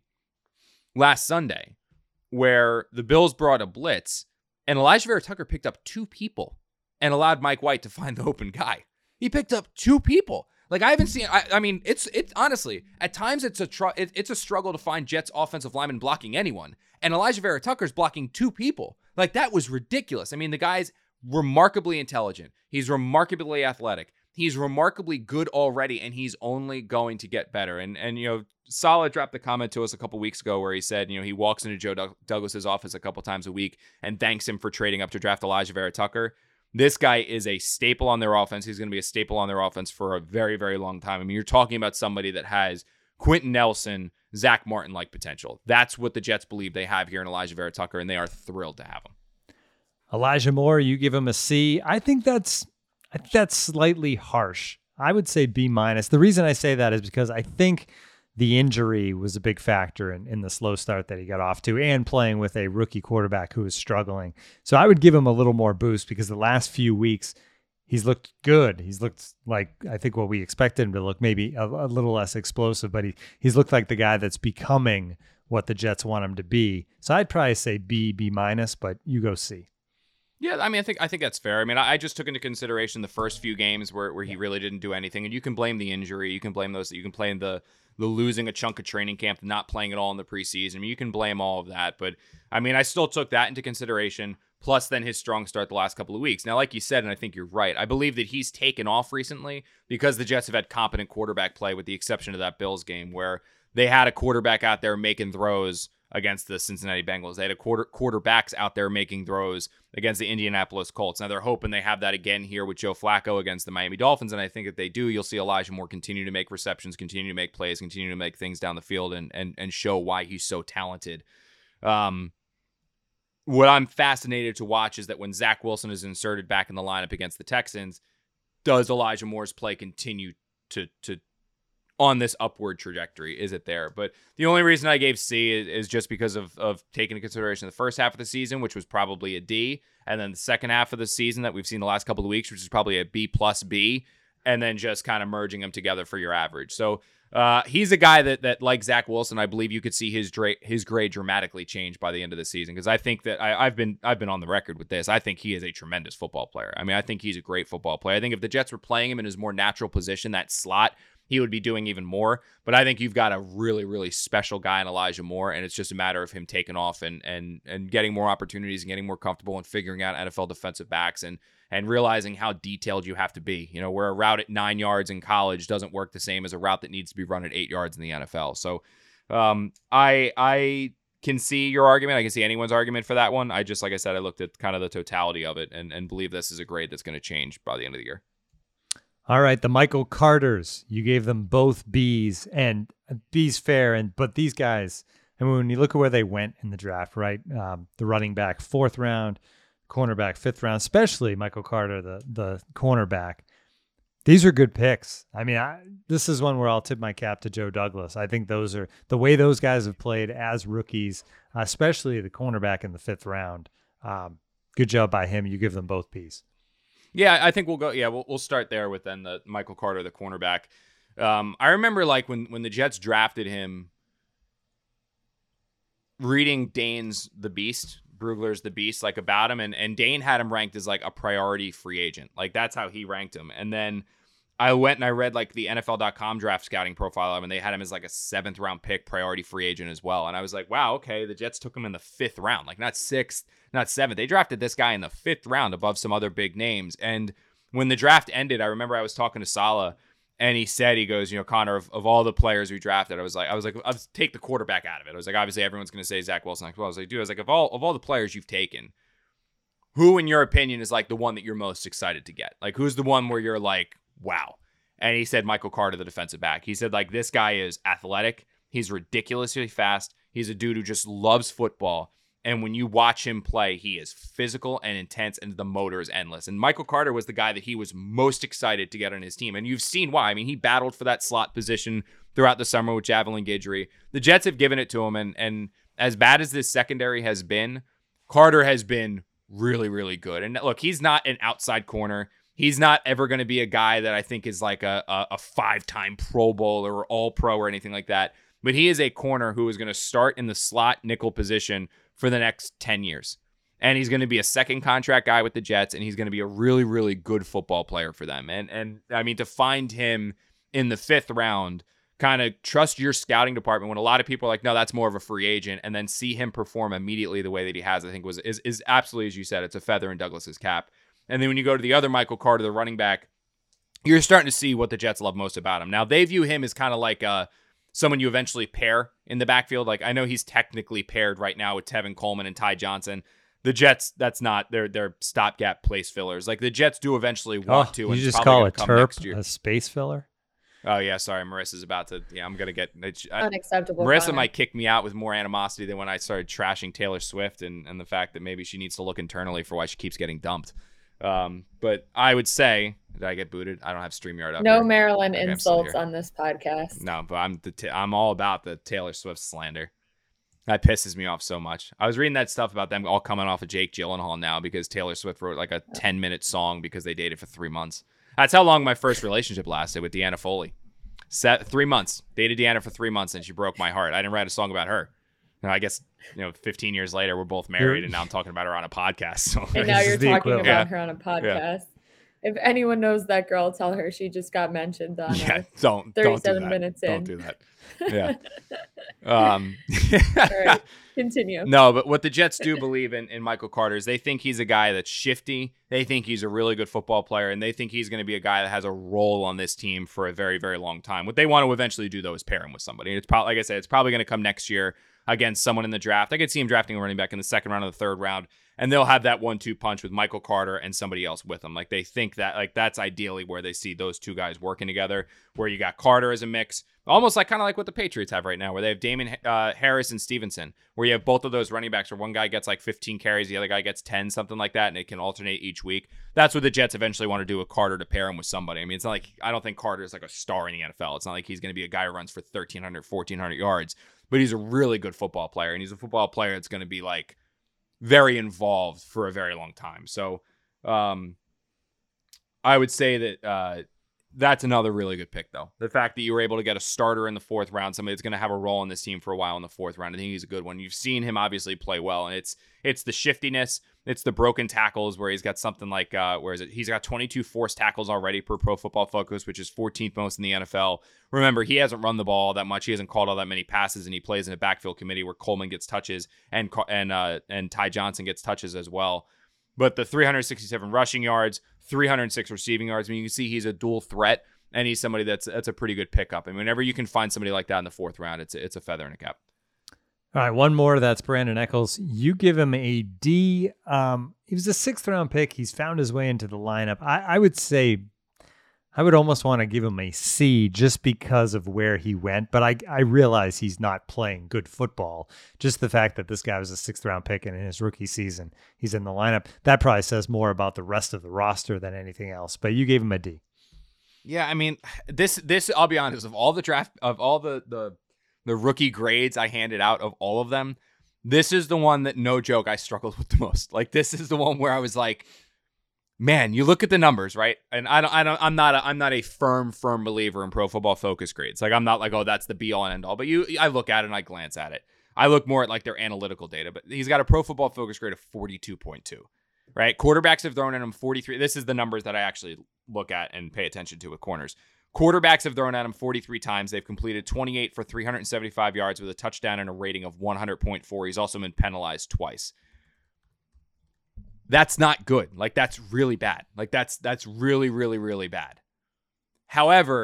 last Sunday where the Bills brought a blitz, and Alijah Vera-Tucker picked up 2 people and allowed Mike White to find the open guy. He picked up 2 people. Like, I haven't seen. I mean, it's honestly at times it's a struggle to find Jets offensive linemen blocking anyone, and Alijah Vera-Tucker's blocking 2 people. Like, that was ridiculous. I mean, the guy's remarkably intelligent. He's remarkably athletic. He's remarkably good already, and he's only going to get better. And you know, Saleh dropped the comment to us a couple weeks ago where he said, you know, he walks into Joe Douglas's office a couple times a week and thanks him for trading up to draft Alijah Vera-Tucker. This guy is a staple on their offense. He's going to be a staple on their offense for a very, very long time. I mean, you're talking about somebody that has Quentin Nelson, Zach Martin-like potential. That's what the Jets believe they have here in Alijah Vera-Tucker, and they are thrilled to have him. Elijah Moore, you give him a C. I think that's slightly harsh. I would say B-. The reason I say that is because I think the injury was a big factor in the slow start that he got off to, and playing with a rookie quarterback who was struggling. So I would give him a little more boost because the last few weeks he's looked good. He's looked like, I think, what we expected him to look, maybe a little less explosive, but he's looked like the guy that's becoming what the Jets want him to be. So I'd probably say B-, but you go C. Yeah, I mean, I think that's fair. I mean, I just took into consideration the first few games where he really didn't do anything, and you can blame the injury, you can blame those, you can blame the losing a chunk of training camp, the not playing at all in the preseason. I mean, you can blame all of that, but I mean, I still took that into consideration. Plus, then his strong start the last couple of weeks. Now, like you said, and I think you're right, I believe that he's taken off recently because the Jets have had competent quarterback play, with the exception of that Bills game where they had a quarterback out there making throws against the Cincinnati Bengals. They had quarterbacks out there making throws against the Indianapolis Colts. Now they're hoping they have that again here with Joe Flacco against the Miami Dolphins, and I think if they do, you'll see Elijah Moore continue to make receptions, continue to make plays, continue to make things down the field, and show why he's so talented. What I'm fascinated to watch is that when Zach Wilson is inserted back in the lineup against the Texans, does Elijah Moore's play continue to on this upward trajectory? Is it there? But the only reason I gave C is just because of taking into consideration the first half of the season, which was probably a D, and then the second half of the season that we've seen the last couple of weeks, which is probably a B+B, and then just kind of merging them together for your average. So he's a guy that like Zach Wilson, I believe you could see his grade dramatically change by the end of the season, because I think that I've been on the record with this. I think he is a tremendous football player. I mean, I think he's a great football player. I think if the Jets were playing him in his more natural position, that slot, he would be doing even more. But I think you've got a really, really special guy in Elijah Moore, and it's just a matter of him taking off and getting more opportunities and getting more comfortable and figuring out NFL defensive backs and realizing how detailed you have to be. You know, where a route at 9 yards in college doesn't work the same as a route that needs to be run at 8 yards in the NFL. So I can see your argument. I can see anyone's argument for that one. I just, like I said, I looked at kind of the totality of it and believe this is a grade that's going to change by the end of the year. All right, the Michael Carters, you gave them both Bs, and B's fair, but these guys, I mean, when you look at where they went in the draft, right? The running back 4th round, cornerback 5th round, especially Michael Carter, the cornerback. These are good picks. I mean, this is one where I'll tip my cap to Joe Douglas. I think those are the way those guys have played as rookies, especially the cornerback in the 5th round. Good job by him. You give them both Bs. Yeah, I think we'll go. Yeah, we'll start there with then the Michael Carter, the cornerback. I remember like when the Jets drafted him, reading Dane's The Beast, Brugler's The Beast, like about him, and Dane had him ranked as like a priority free agent. Like that's how he ranked him. And then I went and I read like the NFL.com draft scouting profile of him, and they had him as like a 7th round pick, priority free agent as well. And I was like, wow, okay, the Jets took him in the 5th round, like not 6th, not 7th. They drafted this guy in the 5th round above some other big names. And when the draft ended, I remember I was talking to Saleh, And he said, he goes, Connor, of all the players we drafted, I was like, I'll take the quarterback out of it. I was like, obviously everyone's going to say Zach Wilson. I was like, dude, of all the players you've taken, who in your opinion is like the one that you're most excited to get? Like, who's the one where you're like, wow? And he said Michael Carter, the defensive back. He said, like, this guy is athletic. He's ridiculously fast. He's a dude who just loves football. And when you watch him play, he is physical and intense, and the motor is endless. And Michael Carter was the guy that he was most excited to get on his team. And you've seen why. I mean, he battled for that slot position throughout the summer with Javelin Guidry. The Jets have given it to him. And as bad as this secondary has been, Carter has been really, really good. And look, he's not an outside corner. He's not ever going to be a guy that I think is like a 5-time Pro Bowl or All-Pro or anything like that. But he is a corner who is going to start in the slot nickel position for the next 10 years. And he's going to be a second contract guy with the Jets, and he's going to be a really, really good football player for them. And I mean, to find him in the 5th round, kind of trust your scouting department when a lot of people are like, no, that's more of a free agent, and then see him perform immediately the way that he has, I think is absolutely, as you said, it's a feather in Douglas's cap. And then when you go to the other Michael Carter, the running back, you're starting to see what the Jets love most about him. Now, they view him as kind of like someone you eventually pair in the backfield. Like, I know he's technically paired right now with Tevin Coleman and Ty Johnson. The Jets, that's not their stopgap place fillers. Like, the Jets do eventually want to. You and just call a Terp a space filler? Oh, yeah, sorry. Marissa's about to. Yeah, I'm going to get. Unacceptable. Marissa Connor might kick me out with more animosity than when I started trashing Taylor Swift and the fact that maybe she needs to look internally for why she keeps getting dumped. But I would say, did I get booted? I don't have StreamYard up. No here. Maryland Okay, insults on this podcast. No, but I'm all about the Taylor Swift slander. That pisses me off so much. I was reading that stuff about them all coming off of Jake Gyllenhaal now because Taylor Swift wrote like a 10-minute song because they dated for 3 months. That's how long my first relationship lasted with Deanna Foley. 3 months. Dated Deanna for 3 months, and she broke my heart. I didn't write a song about her. I guess 15 years later, we're both married, and now I'm talking about her on a podcast. So. And now you're talking about her on a podcast. Yeah. If anyone knows that girl, tell her she just got mentioned on. Don't 37 minutes in. Don't do that. Yeah. All right, continue. No, but what the Jets do believe in Michael Carter is they think he's a guy that's shifty. They think he's a really good football player, and they think he's going to be a guy that has a role on this team for a very, very long time. What they want to eventually do, though, is pair him with somebody. It's probably, like I said, it's probably going to come next year against someone in the draft. I could see him drafting a running back in the 2nd round or the 3rd round, and they'll have that 1-2 punch with Michael Carter and somebody else with him. Like, they think that, like, that's ideally where they see those two guys working together, where you got Carter as a mix, almost like kind of like what the Patriots have right now, where they have Damon Harris and Stevenson, where you have both of those running backs where one guy gets like 15 carries, the other guy gets 10, something like that, and it can alternate each week. That's what the Jets eventually want to do with Carter, to pair him with somebody. I mean, it's not like, I don't think Carter is like a star in the NFL. It's not like he's going to be a guy who runs for 1,300, 1,400 yards, but he's a really good football player, and he's a football player that's going to be like very involved for a very long time. So I would say that that's another really good pick, though. The fact that you were able to get a starter in the 4th round, somebody that's going to have a role on this team for a while in the 4th round, I think he's a good one. You've seen him obviously play well, and it's the shiftiness, it's the broken tackles, where he's got something like, he's got 22 forced tackles already per Pro Football Focus, which is 14th most in the NFL. Remember, he hasn't run the ball all that much. He hasn't called all that many passes, and he plays in a backfield committee where Coleman gets touches and Ty Johnson gets touches as well. But the 367 rushing yards, 306 receiving yards, I mean, you can see he's a dual threat, and he's somebody that's a pretty good pickup. And whenever you can find somebody like that in the 4th round, it's a feather in a cap. All right, one more. That's Brandon Echols. You give him a D. He was a 6th round pick. He's found his way into the lineup. I would say I would almost want to give him a C just because of where he went. But I realize he's not playing good football. Just the fact that this guy was a 6th round pick and in his rookie season, he's in the lineup. That probably says more about the rest of the roster than anything else. But you gave him a D. Yeah, I mean, this I'll be honest, of all the draft, of all the rookie grades I handed out, of all of them, this is the one that, no joke, I struggled with the most. Like, this is the one where I was like, man, you look at the numbers, right? And I'm not a firm believer in Pro Football Focus grades. Like, I'm not like, oh, that's the be all and end all. But I look at it and I glance at it. I look more at like their analytical data. But he's got a Pro Football Focus grade of 42.2. Right? Quarterbacks have thrown at him 43. This is the numbers that I actually look at and pay attention to with corners. Quarterbacks have thrown at him 43 times. They've completed 28 for 375 yards with a touchdown and a rating of 100.4. He's also been penalized twice. That's not good. Like, that's really bad. Like, that's really, really, really bad. However,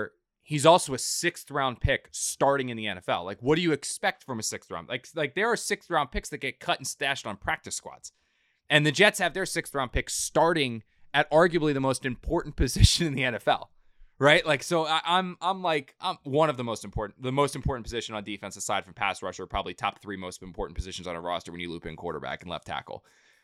he's also a 6th round pick starting in the NFL. Like, what do you expect from a 6th round? Like there are 6th round picks that get cut and stashed on practice squads. And the Jets have their 6th round pick starting at arguably the most important position in the NFL. Right? Like, so I'm one of the most important position on defense aside from pass rusher, probably top 3 most important positions on a roster when you loop in quarterback and left tackle.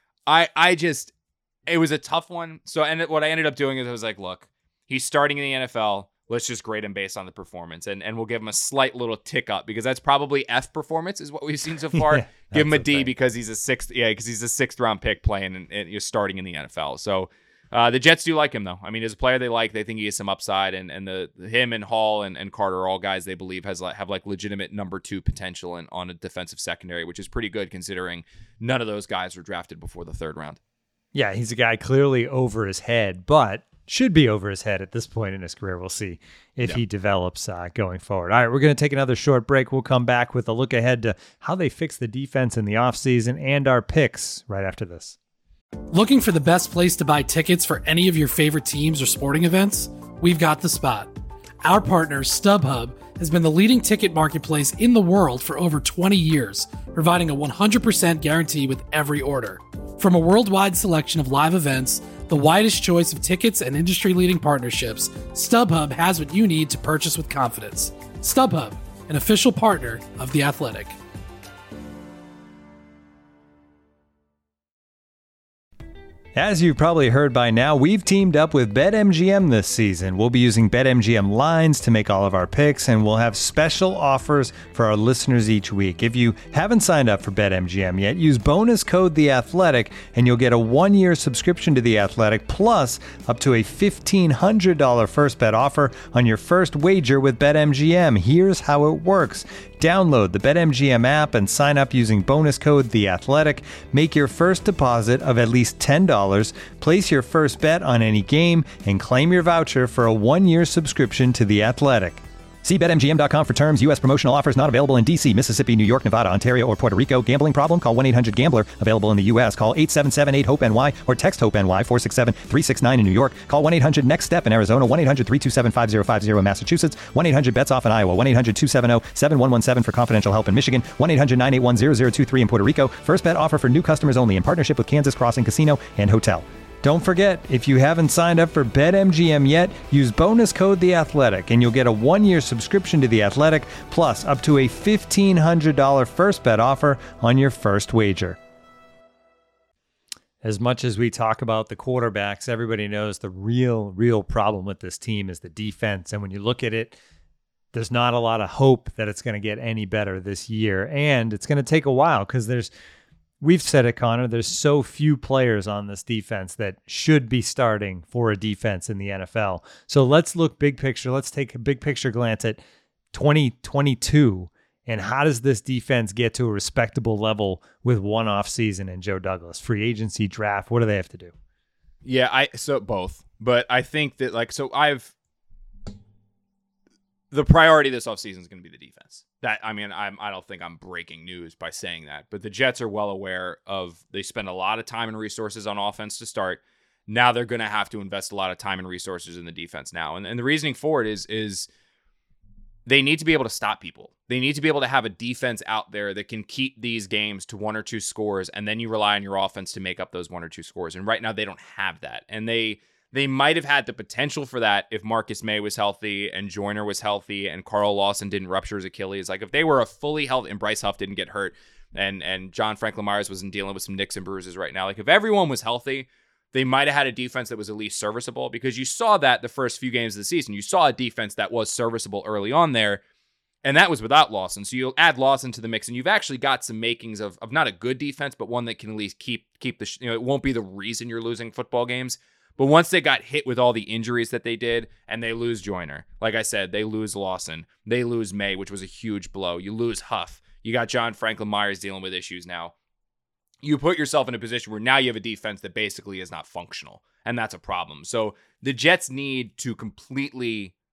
It was a tough one. So, and what I ended up doing is I was like, look, he's starting in the NFL. Let's just grade him based on the performance. And we'll give him a slight little tick up because that's probably F performance is what we've seen so far. Yeah, give him a D because he's a 6th round pick playing and you're starting in the NFL. So, the Jets do like him, though. I mean, as a player they like, they think he has some upside, and him and Hall and Carter are all guys they believe have legitimate number 2 potential on a defensive secondary, which is pretty good considering none of those guys were drafted before the 3rd round. Yeah, he's a guy clearly over his head, but should be over his head at this point in his career. We'll see if he develops going forward. All right, we're going to take another short break. We'll come back with a look ahead to how they fix the defense in the offseason and our picks right after this. Looking for the best place to buy tickets for any of your favorite teams or sporting events? We've got the spot. Our partner, StubHub, has been the leading ticket marketplace in the world for over 20 years, providing a 100% guarantee with every order. From a worldwide selection of live events, the widest choice of tickets and industry-leading partnerships, StubHub has what you need to purchase with confidence. StubHub, an official partner of The Athletic. As you've probably heard by now, we've teamed up with BetMGM this season. We'll be using BetMGM lines to make all of our picks, and we'll have special offers for our listeners each week. If you haven't signed up for BetMGM yet, use bonus code THEATHLETIC, and you'll get a 1-year subscription to The Athletic, plus up to a $1,500 first bet offer on your first wager with BetMGM. Here's how it works. Download the BetMGM app and sign up using bonus code THEATHLETIC. Make your first deposit of at least $10. Place your first bet on any game and claim your voucher for a 1-year subscription to The Athletic. See BetMGM.com for terms. U.S. promotional offers not available in D.C., Mississippi, New York, Nevada, Ontario, or Puerto Rico. Gambling problem? Call 1-800-GAMBLER. Available in the U.S. Call 877-8-HOPE-NY or text HOPE-NY 467-369 in New York. Call 1-800-NEXT-STEP in Arizona. 1-800-327-5050 in Massachusetts. 1-800-BETS-OFF in Iowa. 1-800-270-7117 for confidential help in Michigan. 1-800-981-0023 in Puerto Rico. First bet offer for new customers only in partnership with Kansas Crossing Casino and Hotel. Don't forget, if you haven't signed up for BetMGM yet, use bonus code THEATHLETIC and you'll get a 1-year subscription to The Athletic, plus up to a $1,500 first bet offer on your first wager. As much as we talk about the quarterbacks, everybody knows the real problem with this team is the defense. And when you look at it, there's not a lot of hope that it's going to get any better this year. And it's going to take a while because we've said it, Connor, there's so few players on this defense that should be starting for a defense in the NFL. So let's look big picture. Let's take a big picture glance at 2022. And how does this defense get to a respectable level with one off season and Joe Douglas? Free agency, draft, what do they have to do? Yeah, so both. But I think that the priority this offseason is going to be the defense. I don't think I'm breaking news by saying that, but the Jets are well aware they spend a lot of time and resources on offense to start. Now they're going to have to invest a lot of time and resources in the defense now. And the reasoning for it is they need to be able to stop people. They need to be able to have a defense out there that can keep these games to 1 or 2 scores, and then you rely on your offense to make up those 1 or 2 scores. And right now they don't have that. And they might have had the potential for that if Marcus May was healthy and Joyner was healthy and Carl Lawson didn't rupture his Achilles. Like if they were a fully healthy and Bryce Huff didn't get hurt and John Franklin Myers wasn't dealing with some nicks and bruises right now. Like if everyone was healthy, they might have had a defense that was at least serviceable, because you saw that the first few games of the season. You saw a defense that was serviceable early on there, and that was without Lawson. So you'll add Lawson to the mix, and you've actually got some makings of not a good defense, but one that can at least keep the, it won't be the reason you're losing football games. But once they got hit with all the injuries that they did, and they lose Joyner, like I said, they lose Lawson, they lose May, which was a huge blow. You lose Huff. You got John Franklin Myers dealing with issues now. You put yourself in a position where now you have a defense that basically is not functional, and that's a problem. So the Jets need to completely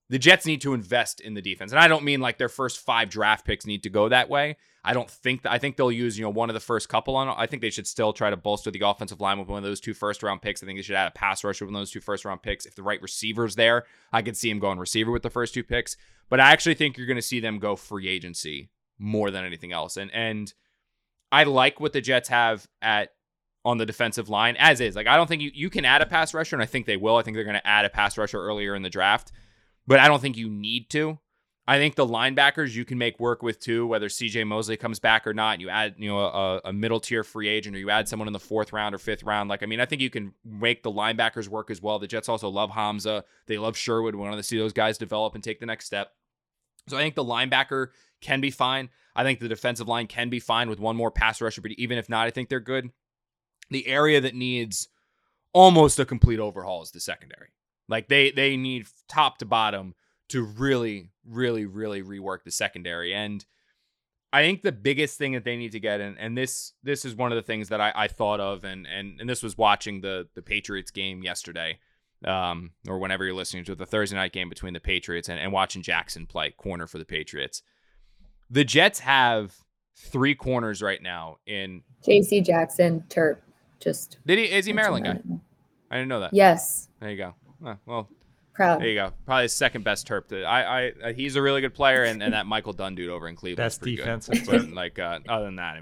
the Jets need to invest in the defense. And I don't mean like their first 5 draft picks need to go that way. I think they'll use, one of the first couple on. I think they should still try to bolster the offensive line with one of those 2 first-round picks. I think they should add a pass rusher with one of those 2 first-round picks. If the right receiver's there, I could see him going receiver with the first 2 picks. But I actually think you're going to see them go free agency more than anything else. And I like what the Jets have on the defensive line as is. Like, I don't think you can add a pass rusher, and I think they will. I think they're going to add a pass rusher earlier in the draft. But I don't think you need to. I think the linebackers you can make work with too, whether CJ Mosley comes back or not. You add, a middle tier free agent, or you add someone in the 4th round or 5th round. I think you can make the linebackers work as well. The Jets also love Hamza. They love Sherwood. We want to see those guys develop and take the next step. So I think the linebacker can be fine. I think the defensive line can be fine with one more pass rusher, but even if not, I think they're good. The area that needs almost a complete overhaul is the secondary. Like they need top to bottom to really, really, really rework the secondary. And I think the biggest thing that they need to get, and this is one of the things that I thought of, and this was watching the Patriots game yesterday, or whenever you're listening to the Thursday night game between the Patriots and watching Jackson play corner for the Patriots. The Jets have 3 corners right now in J.C. Jackson, Terp. Is he Maryland guy? I didn't know that. Yes. There you go. Well, proud. There you go. Probably his second best Terp. He's a really good player, and that Michael Dunn dude over in Cleveland. Best defensive. But other than that,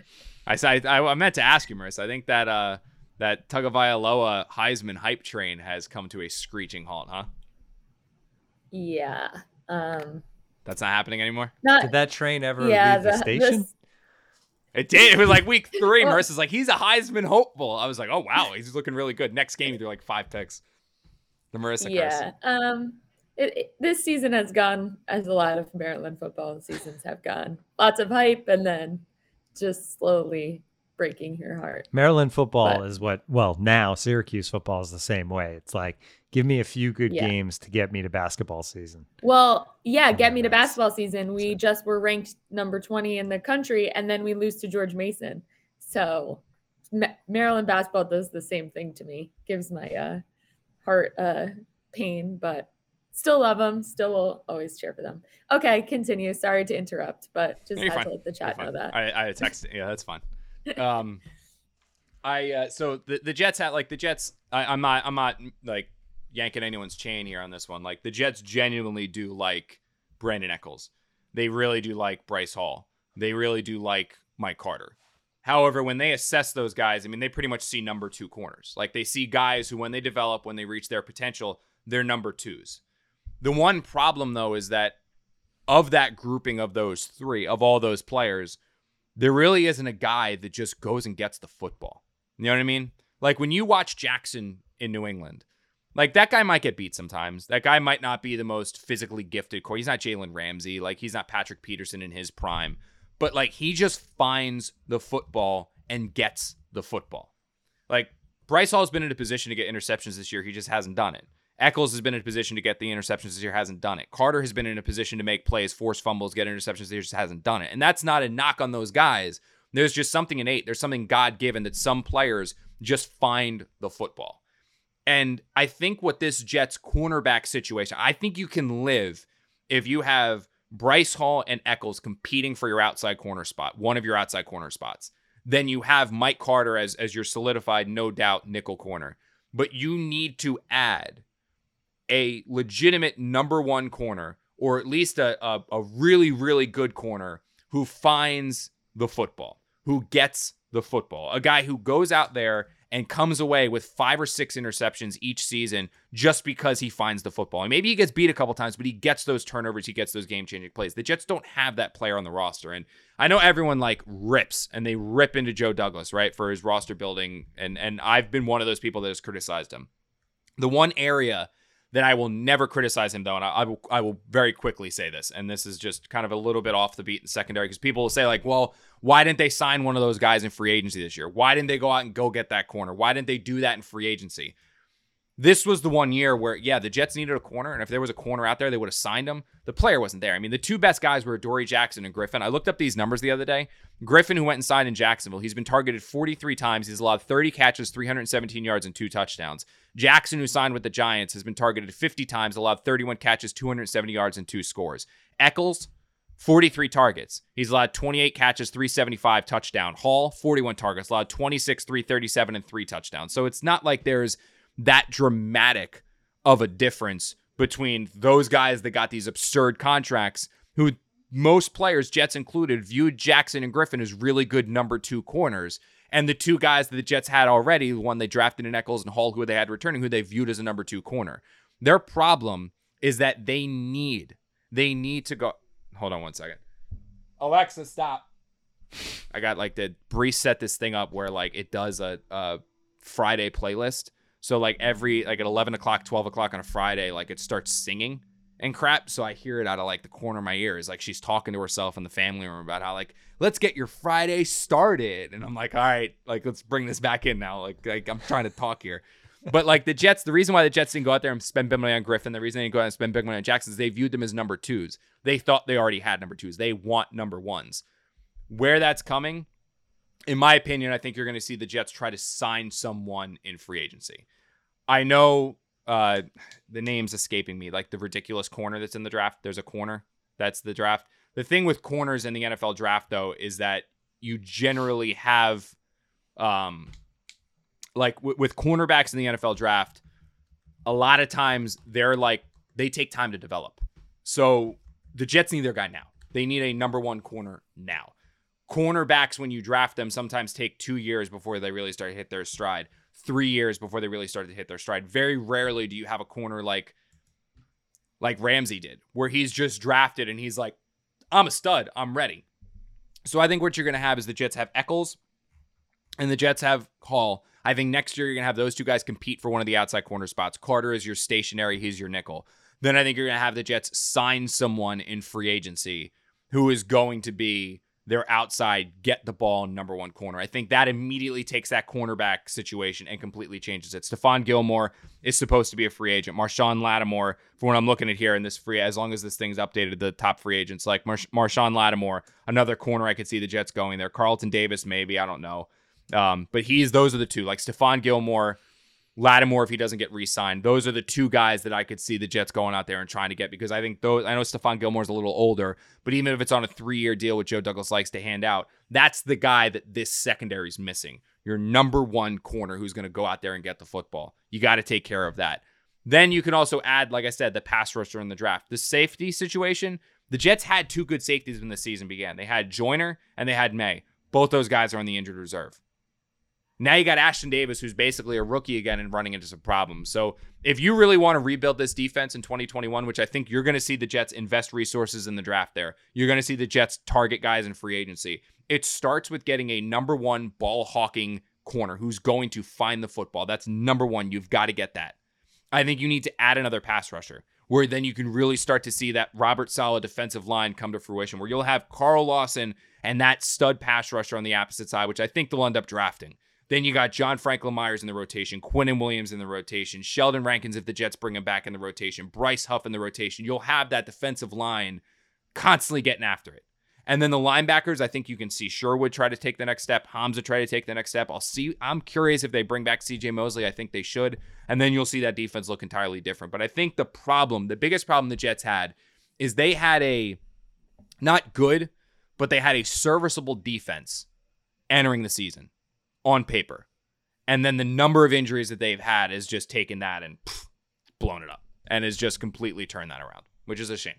I meant to ask you, Marissa. I think that Tagovailoa Heisman hype train has come to a screeching halt, huh? Yeah. That's not happening anymore. Did that train ever leave the station? It did. It was like week 3. Marissa's like, he's a Heisman hopeful. I was like, oh wow, he's looking really good. Next game, he threw like 5 picks. The Marissa curse. This season has gone as a lot of Maryland football seasons have gone. Lots of hype and then just slowly breaking your heart. Maryland football is now Syracuse football is the same way. It's like, give me a few good games to get me to basketball season. Well, get me to basketball season. We just were ranked number 20 in the country, and then we lose to George Mason. So Maryland basketball does the same thing to me. Gives my heart pain, but still love them. Still will always cheer for them. Okay, continue. Sorry to interrupt, but just had to let the chat know that. I texted. Yeah, that's fine. So the Jets had the Jets. I'm not like yanking anyone's chain here on this one. Like, the Jets genuinely do like Brandon Echols. They really do like Bryce Hall. They really do like Mike Carter. However, when they assess those guys, they pretty much see number 2 corners. Like, they see guys who, when they develop, when they reach their potential, they're number 2s. The one problem, though, is that of that grouping of those 3, of all those players, there really isn't a guy that just goes and gets the football. You know what I mean? Like, when you watch Jackson in New England, like, that guy might get beat sometimes. That guy might not be the most physically gifted core. He's not Jalen Ramsey. Like, he's not Patrick Peterson in his prime. But, like, he just finds the football and gets the football. Like, Bryce Hall's been in a position to get interceptions this year. He just hasn't done it. Echols has been in a position to get the interceptions this year, hasn't done it. Carter has been in a position to make plays, force fumbles, get interceptions this year, just hasn't done it. And that's not a knock on those guys. There's just something innate. There's something God-given that some players just find the football. And I think what this Jets cornerback situation, I think you can live if you have Bryce Hall and Echols competing for your outside corner spot, one of your outside corner spots. Then you have Mike Carter as your solidified, no doubt, nickel corner. But you need to add a legitimate number 1 corner, or at least a really, really good corner who finds the football, who gets the football, a guy who goes out there and comes away with 5 or 6 interceptions each season just because he finds the football. And maybe he gets beat a couple times, but he gets those turnovers, he gets those game-changing plays. The Jets don't have that player on the roster. And I know everyone rips, and they rip into Joe Douglas, right, for his roster building. And I've been one of those people that has criticized him. The one area that I will never criticize him, though, and I will very quickly say this, and this is just kind of a little bit off the beat in secondary, because people will say, like, well, why didn't they sign one of those guys in free agency this year? Why didn't they go out and go get that corner? Why didn't they do that in free agency? This was the one year where, the Jets needed a corner, and if there was a corner out there, they would have signed him. The player wasn't there. I mean, the two best guys were Adoree Jackson and Griffin. I looked up these numbers the other day. Griffin, who went and signed in Jacksonville, he's been targeted 43 times. He's allowed 30 catches, 317 yards, and 2 touchdowns. Jackson, who signed with the Giants, has been targeted 50 times, allowed 31 catches, 270 yards, and 2 scores. Eccles, 43 targets. He's allowed 28 catches, 375 touchdown. Hall, 41 targets, allowed 26, 337, and 3 touchdowns. So it's not like there's that dramatic of a difference between those guys that got these absurd contracts, who most players, Jets included, viewed Jackson and Griffin as really good number 2 corners, and the 2 guys that the Jets had already, the one they drafted in Eccles and Hall, who they had returning, who they viewed as a number 2 corner. Their problem is that they need to go. Hold on one second. Alexa, stop. I got Brees set this thing up where it does a Friday playlist. So at 11 o'clock, 12 o'clock on a Friday, it starts singing and crap. So I hear it out of the corner of my ears. She's talking to herself in the family room about how let's get your Friday started. And I'm like, all right, let's bring this back in now. I'm trying to talk here. But the Jets, the reason why the Jets didn't go out there and spend big money on Griffin, the reason they didn't go out and spend big money on Jackson is they viewed them as number 2s. They thought they already had number 2s. They want number 1s. Where that's coming, in my opinion, I think you're going to see the Jets try to sign someone in free agency. I know the name's escaping me, the ridiculous corner that's in the draft. There's a corner that's the draft. The thing with corners in the NFL draft, though, is that you generally have, with cornerbacks in the NFL draft, a lot of times they take time to develop. So the Jets need their guy now. They need a number 1 corner now. Cornerbacks, when you draft them, sometimes take 2 years before they really start to hit their stride. 3 years before they really started to hit their stride. Very rarely do you have a corner like Ramsey did, where he's just drafted and he's like, I'm a stud, I'm ready. So I think what you're going to have is the Jets have Eccles and the Jets have Hall. I think next year you're going to have those 2 guys compete for one of the outside corner spots. Carter is your stationary, he's your nickel. Then I think you're going to have the Jets sign someone in free agency who is going to be their outside, get the ball number 1 corner. I think that immediately takes that cornerback situation and completely changes it. Stephon Gilmore is supposed to be a free agent. Marshawn Lattimore, for what I'm looking at here in this free, as long as this thing's updated, the top free agents, Marshawn Lattimore, another corner I could see the Jets going there. Carlton Davis, maybe, I don't know. But those are the 2, Stephon Gilmore, Lattimore, if he doesn't get re-signed. Those are the 2 guys that I could see the Jets going out there and trying to get, because I think I know Stephon Gilmore's a little older, but even if it's on a 3-year deal, which Joe Douglas likes to hand out, that's the guy that this secondary is missing. Your number 1 corner who's going to go out there and get the football. You got to take care of that. Then you can also add, like I said, the pass rusher in the draft. The safety situation, the Jets had 2 good safeties when the season began. They had Joyner and they had May. Both those guys are on the injured reserve. Now you got Ashton Davis, who's basically a rookie again and running into some problems. So if you really want to rebuild this defense in 2021, which I think you're going to see the Jets invest resources in the draft there, you're going to see the Jets target guys in free agency. It starts with getting a number 1 ball hawking corner who's going to find the football. That's number 1. You've got to get that. I think you need to add another pass rusher, where then you can really start to see that Robert Saleh defensive line come to fruition, where you'll have Carl Lawson and that stud pass rusher on the opposite side, which I think they'll end up drafting. Then you got John Franklin Myers in the rotation, Quinnen Williams in the rotation, Sheldon Rankins if the Jets bring him back in the rotation, Bryce Huff in the rotation. You'll have that defensive line constantly getting after it. And then the linebackers, I think you can see Sherwood try to take the next step, Hamza try to take the next step. I'm curious if they bring back CJ Mosley. I think they should. And then you'll see that defense look entirely different. But I think the biggest problem the Jets had is they had a, not good, but they had a serviceable defense entering the season on paper. And then the number of injuries that they've had has just taken that and blown it up and has just completely turned that around, which is a shame.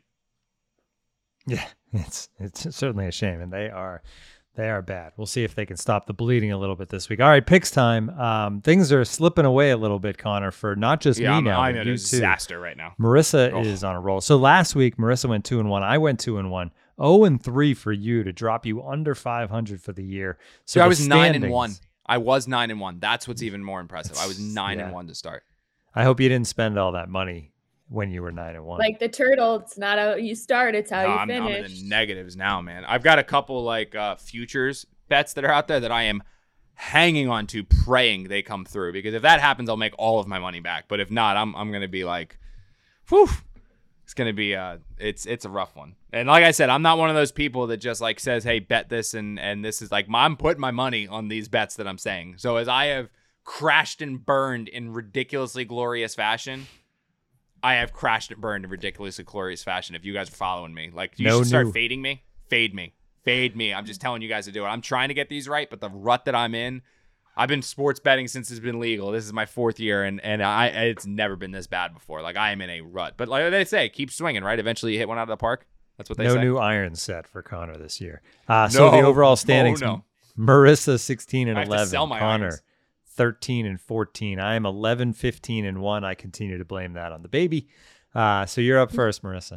Yeah, it's certainly a shame, and they are bad. We'll see if they can stop the bleeding a little bit this week. All right, picks time. Things are slipping away a little bit, Connor, for not just me now, I'm but in a you disaster too. right now. Marissa is on a roll. So last week, Marissa went 2-1. I went 2-1. 0-3 for you to drop you under 500 for the year. So I was 9-1. I was 9-1. That's what's even more impressive. I was 9-1 to start. I hope you didn't spend all that money when you were 9-1. Like the turtle, it's not how you start, it's how you finish. I'm in the negatives now, man. I've got a couple futures bets that are out there that I am hanging on to, praying they come through, because if that happens, I'll make all of my money back. But if not, I'm going to be like, whew, it's going to be it's a rough one. And like I said, I'm not one of those people that just like says, hey, bet this, and this is like, I'm putting my money on these bets that I'm saying. So as I have crashed and burned in ridiculously glorious fashion, I have crashed and burned in ridiculously glorious fashion. If you guys are following me, like, you should start fading me. Fade me. I'm just telling you guys to do it. I'm trying to get these right, but the rut that I'm in, I've been sports betting since it's been legal. This is my 4th year, and it's never been this bad before. Like, I am in a rut. But like they say, keep swinging, right? Eventually you hit one out of the park. That's what they say. No new iron set for Connor this year. So the overall standings, Marissa 16 and 11, Connor irons. 13 and 14. I am 11, 15 and 1. I continue to blame that on the baby. So you're up first, Marissa.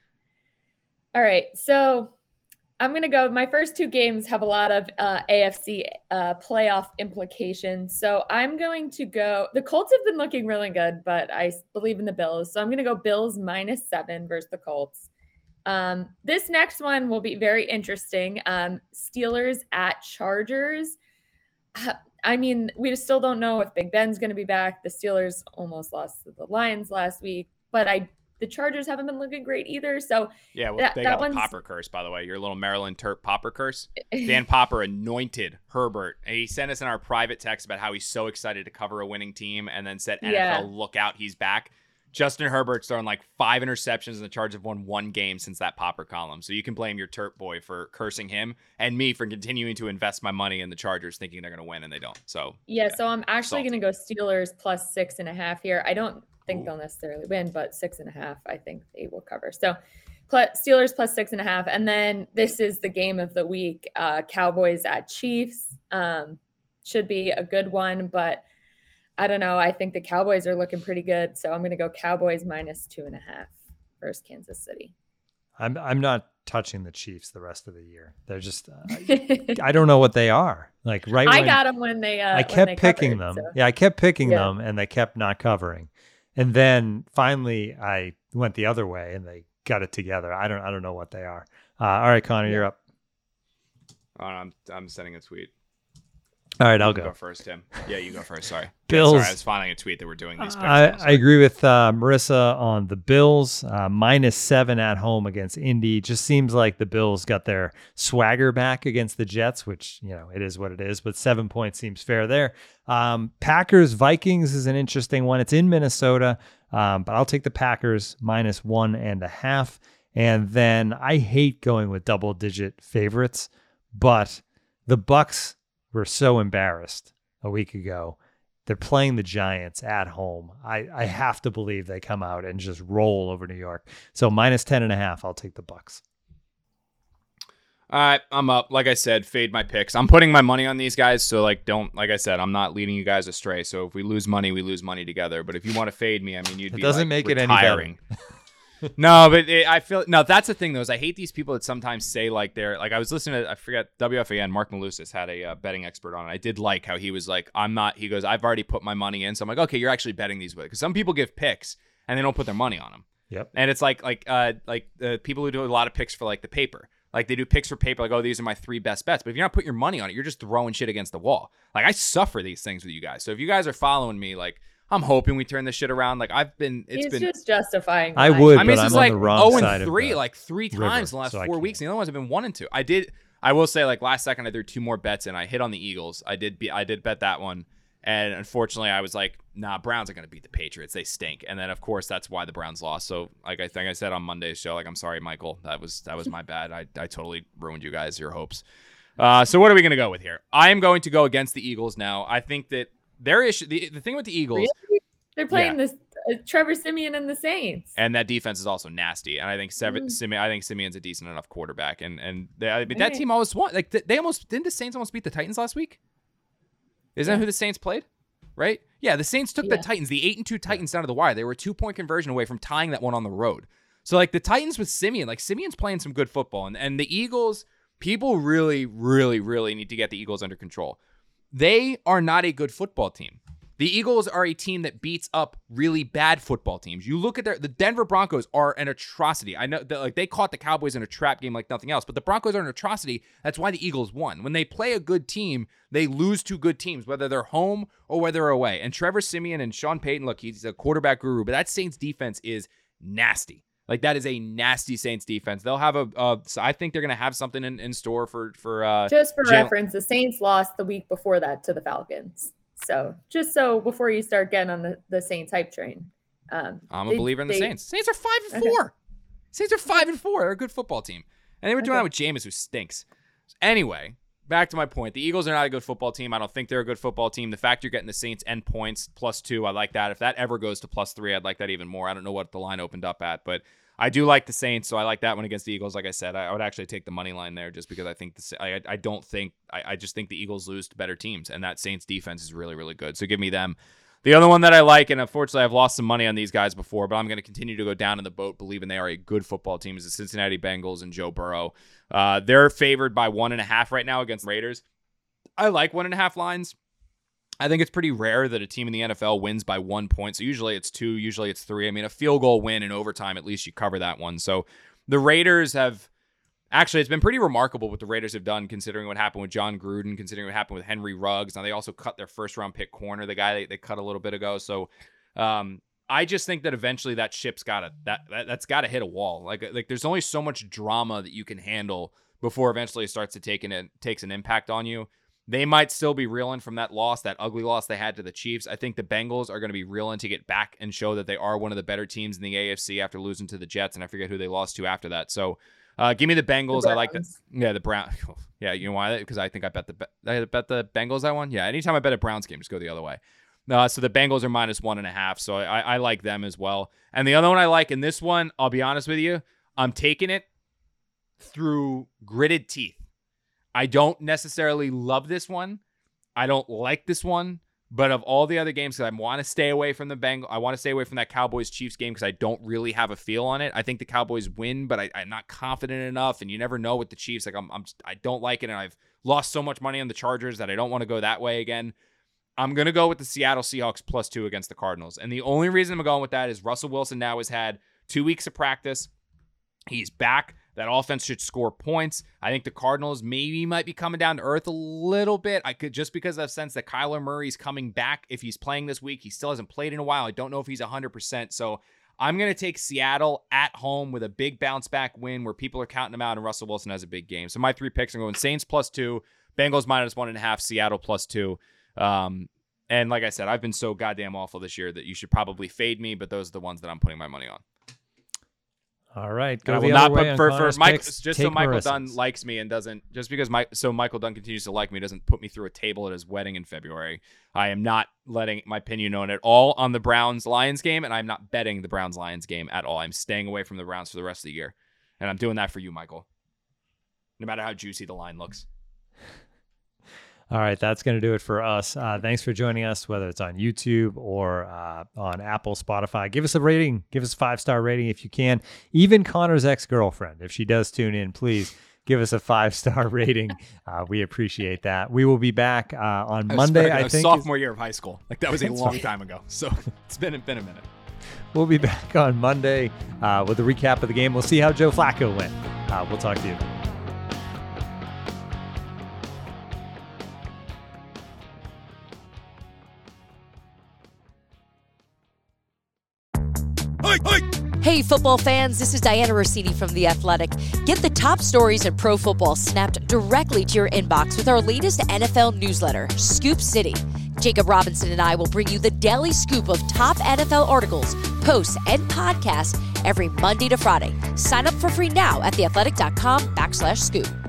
All right. So I'm going to go. My first 2 games have a lot of AFC playoff implications. So I'm going to go. The Colts have been looking really good, but I believe in the Bills. So I'm going to go Bills -7 versus the Colts. This next one will be very interesting. Steelers at Chargers. I mean, we still don't know if Big Ben's going to be back. The Steelers almost lost to the Lions last week, but the Chargers haven't been looking great either. So yeah, well, they got the Popper curse, by the way. Your little Maryland Terp Popper curse. Dan Popper anointed Herbert, and he sent us in our private text about how he's so excited to cover a winning team, and then said, NFL, look out, he's back. Justin Herbert's thrown like 5 interceptions, and the Chargers have won 1 game since that Popper column. So you can blame your Terp boy for cursing him, and me for continuing to invest my money in the Chargers thinking they're going to win, and they don't. So so I'm actually going to go Steelers +6.5 here. I don't think they'll necessarily win, but 6.5, I think they will cover. So Steelers +6.5. And then this is the game of the week. Cowboys at Chiefs. Should be a good one, but I don't know. I think the Cowboys are looking pretty good. So I'm going to go Cowboys -2.5 versus Kansas City. I'm not touching the Chiefs the rest of the year. They're just, I don't know what they are. Like I got them when they, I kept picking them. So. Yeah, I kept picking them, and they kept not covering. And then finally I went the other way, and they got it together. I don't know what they are. All right, Connor, you're up. I'm sending a tweet. All right, I'll go first, Tim. Yeah, you go first. Sorry. Bills. Sorry, I was finding a tweet that we're doing these picks. I agree with Marissa on the Bills. -7 at home against Indy. Just seems like the Bills got their swagger back against the Jets, which, it is what it is, but 7 points seems fair there. Packers Vikings is an interesting one. It's in Minnesota, but I'll take the Packers -1.5. And then I hate going with double-digit favorites, but the Bucs were so embarrassed a week ago. They're playing the Giants at home. I have to believe they come out and just roll over New York. So -10.5, I'll take the Bucs. All right, I'm up. Like I said, fade my picks. I'm putting my money on these guys, so like I said, I'm not leading you guys astray. So if we lose money, we lose money together. But if you want to fade me, I mean, you'd be doesn't make it retiring. Any better. No, but I feel that's the thing though. Is I hate these people that sometimes say like they're like I was listening to I forget WFAN. Mark Malusis had a betting expert on it. I did like how he was like I'm not. He goes I've already put my money in, so I'm like okay, you're actually betting these with because some people give picks and they don't put their money on them. Yep. And it's like people who do a lot of picks for like the paper. Like they do picks for paper, like, oh, these are my 3 best bets. But if you're not putting your money on it, you're just throwing shit against the wall. Like I suffer these things with you guys. So if you guys are following me, like I'm hoping we turn this shit around. Like He's just justifying. I would, I mean, but this is I'm like on the wrong 0 side and 3, of like 3 times in the last 4 weeks. And the other ones have been 1 and 2. I will say, like last second, I threw 2 more bets and I hit on the Eagles. I did bet that one, and unfortunately, I was like, nah, Browns are gonna beat the Patriots. They stink. And then of course that's why the Browns lost. So like I think I said on Monday's show, like I'm sorry, Michael, that was my bad. I totally ruined you guys your hopes. So what are we gonna go with here? I am going to go against the Eagles now. I think that their issue, the thing with the Eagles. Really? They're playing this Trevor Siemian and the Saints, and that defense is also nasty. And I think Simeon's a decent enough quarterback. And that team almost won. Like they almost didn't the Saints almost beat the Titans last week? Isn't that who the Saints played? Right? Yeah, the Saints took the Titans, the 8-2 Titans down to the wire. They were a 2-point conversion away from tying that one on the road. So like the Titans with Simeon, like Simeon's playing some good football, and the Eagles, people really, really, really need to get the Eagles under control. They are not a good football team. The Eagles are a team that beats up really bad football teams. You look at the Denver Broncos are an atrocity. I know that they caught the Cowboys in a trap game like nothing else, but the Broncos are an atrocity. That's why the Eagles won. When they play a good team, they lose to good teams, whether they're home or whether they're away. And Trevor Siemian and Sean Payton, look, he's a quarterback guru, but that Saints defense is nasty. That is a nasty Saints defense. They'll have I think they're going to have something in store for just for reference, the Saints lost the week before that to the Falcons. So just so before you start getting on the Saints hype train. I'm a believer in the Saints. Saints are 5-4. Okay. Saints are 5-4. They're a good football team. And they were doing that with Jameis, who stinks. Anyway, back to my point. The Eagles are not a good football team. I don't think they're a good football team. The fact you're getting the Saints and points +2, I like that. If that ever goes to +3, I'd like that even more. I don't know what the line opened up at, but I do like the Saints, so I like that one against the Eagles. Like I said, I would actually take the money line there just because I think I just think the Eagles lose to better teams, and that Saints defense is really, really good. So give me them. The other one that I like, and unfortunately I've lost some money on these guys before, but I'm going to continue to go down in the boat believing they are a good football team, is the Cincinnati Bengals and Joe Burrow. They're favored by 1.5 right now against the Raiders. I like 1.5 lines. I think it's pretty rare that a team in the NFL wins by 1 point. So usually it's 2, usually it's 3. I mean, a field goal win in overtime, at least you cover that one. So the Raiders have actually, it's been pretty remarkable what the Raiders have done, considering what happened with John Gruden, considering what happened with Henry Ruggs. Now they also cut their first round pick corner, the guy they cut a little bit ago. So I just think that eventually that ship's that's got to hit a wall. Like there's only so much drama that you can handle before eventually it starts to takes an impact on you. They might still be reeling from that ugly loss they had to the Chiefs. I think the Bengals are going to be reeling to get back and show that they are one of the better teams in the AFC after losing to the Jets, and I forget who they lost to after that. So give me the Bengals. I like that. Yeah, the Browns. Yeah, you know why? Because I think I bet the Bengals that one. Yeah, anytime I bet a Browns game, just go the other way. So the Bengals are -1.5, so I like them as well. And the other one I like, in this one, I'll be honest with you, I'm taking it through gritted teeth. I don't necessarily love this one. I don't like this one. But of all the other games, because I want to stay away from the Bengals, I want to stay away from that Cowboys-Chiefs game because I don't really have a feel on it. I think the Cowboys win, but I'm not confident enough, and you never know with the Chiefs. Like I don't like it, and I've lost so much money on the Chargers that I don't want to go that way again. I'm going to go with the Seattle Seahawks +2 against the Cardinals. And the only reason I'm going with that is Russell Wilson now has had 2 weeks of practice. He's back. That offense should score points. I think the Cardinals maybe might be coming down to earth a little bit. I could, just because I've sensed that Kyler Murray's coming back. If he's playing this week, he still hasn't played in a while. I don't know if he's 100%. So I'm going to take Seattle at home with a big bounce back win where people are counting him out and Russell Wilson has a big game. So my 3 picks are going Saints +2, Bengals -1.5, Seattle +2. And like I said, I've been so goddamn awful this year that you should probably fade me, but those are the ones that I'm putting my money on. All right, go the other way for Michael, just so Michael Dunn likes me and doesn't, just because Michael Dunn continues to like me, doesn't put me through a table at his wedding in February. I am not letting my opinion known at all on the Browns-Lions game, and I'm not betting the Browns-Lions game at all. I'm staying away from the Browns for the rest of the year, and I'm doing that for you, Michael, no matter how juicy the line looks. All right, that's going to do it for us. Thanks for joining us, whether it's on YouTube or on Apple, Spotify. Give us a rating. Give us a 5-star rating if you can. Even Connor's ex-girlfriend, if she does tune in, please give us a 5-star rating. We appreciate that. We will be back on Monday, I think. Sophomore year of high school. Like, that was a long time ago. So it's been a minute. We'll be back on Monday with a recap of the game. We'll see how Joe Flacco went. We'll talk to you then. Hey, football fans, this is Diana Rossini from The Athletic. Get the top stories in pro football snapped directly to your inbox with our latest NFL newsletter, Scoop City. Jacob Robinson and I will bring you the daily scoop of top NFL articles, posts, and podcasts every Monday to Friday. Sign up for free now at theathletic.com/scoop.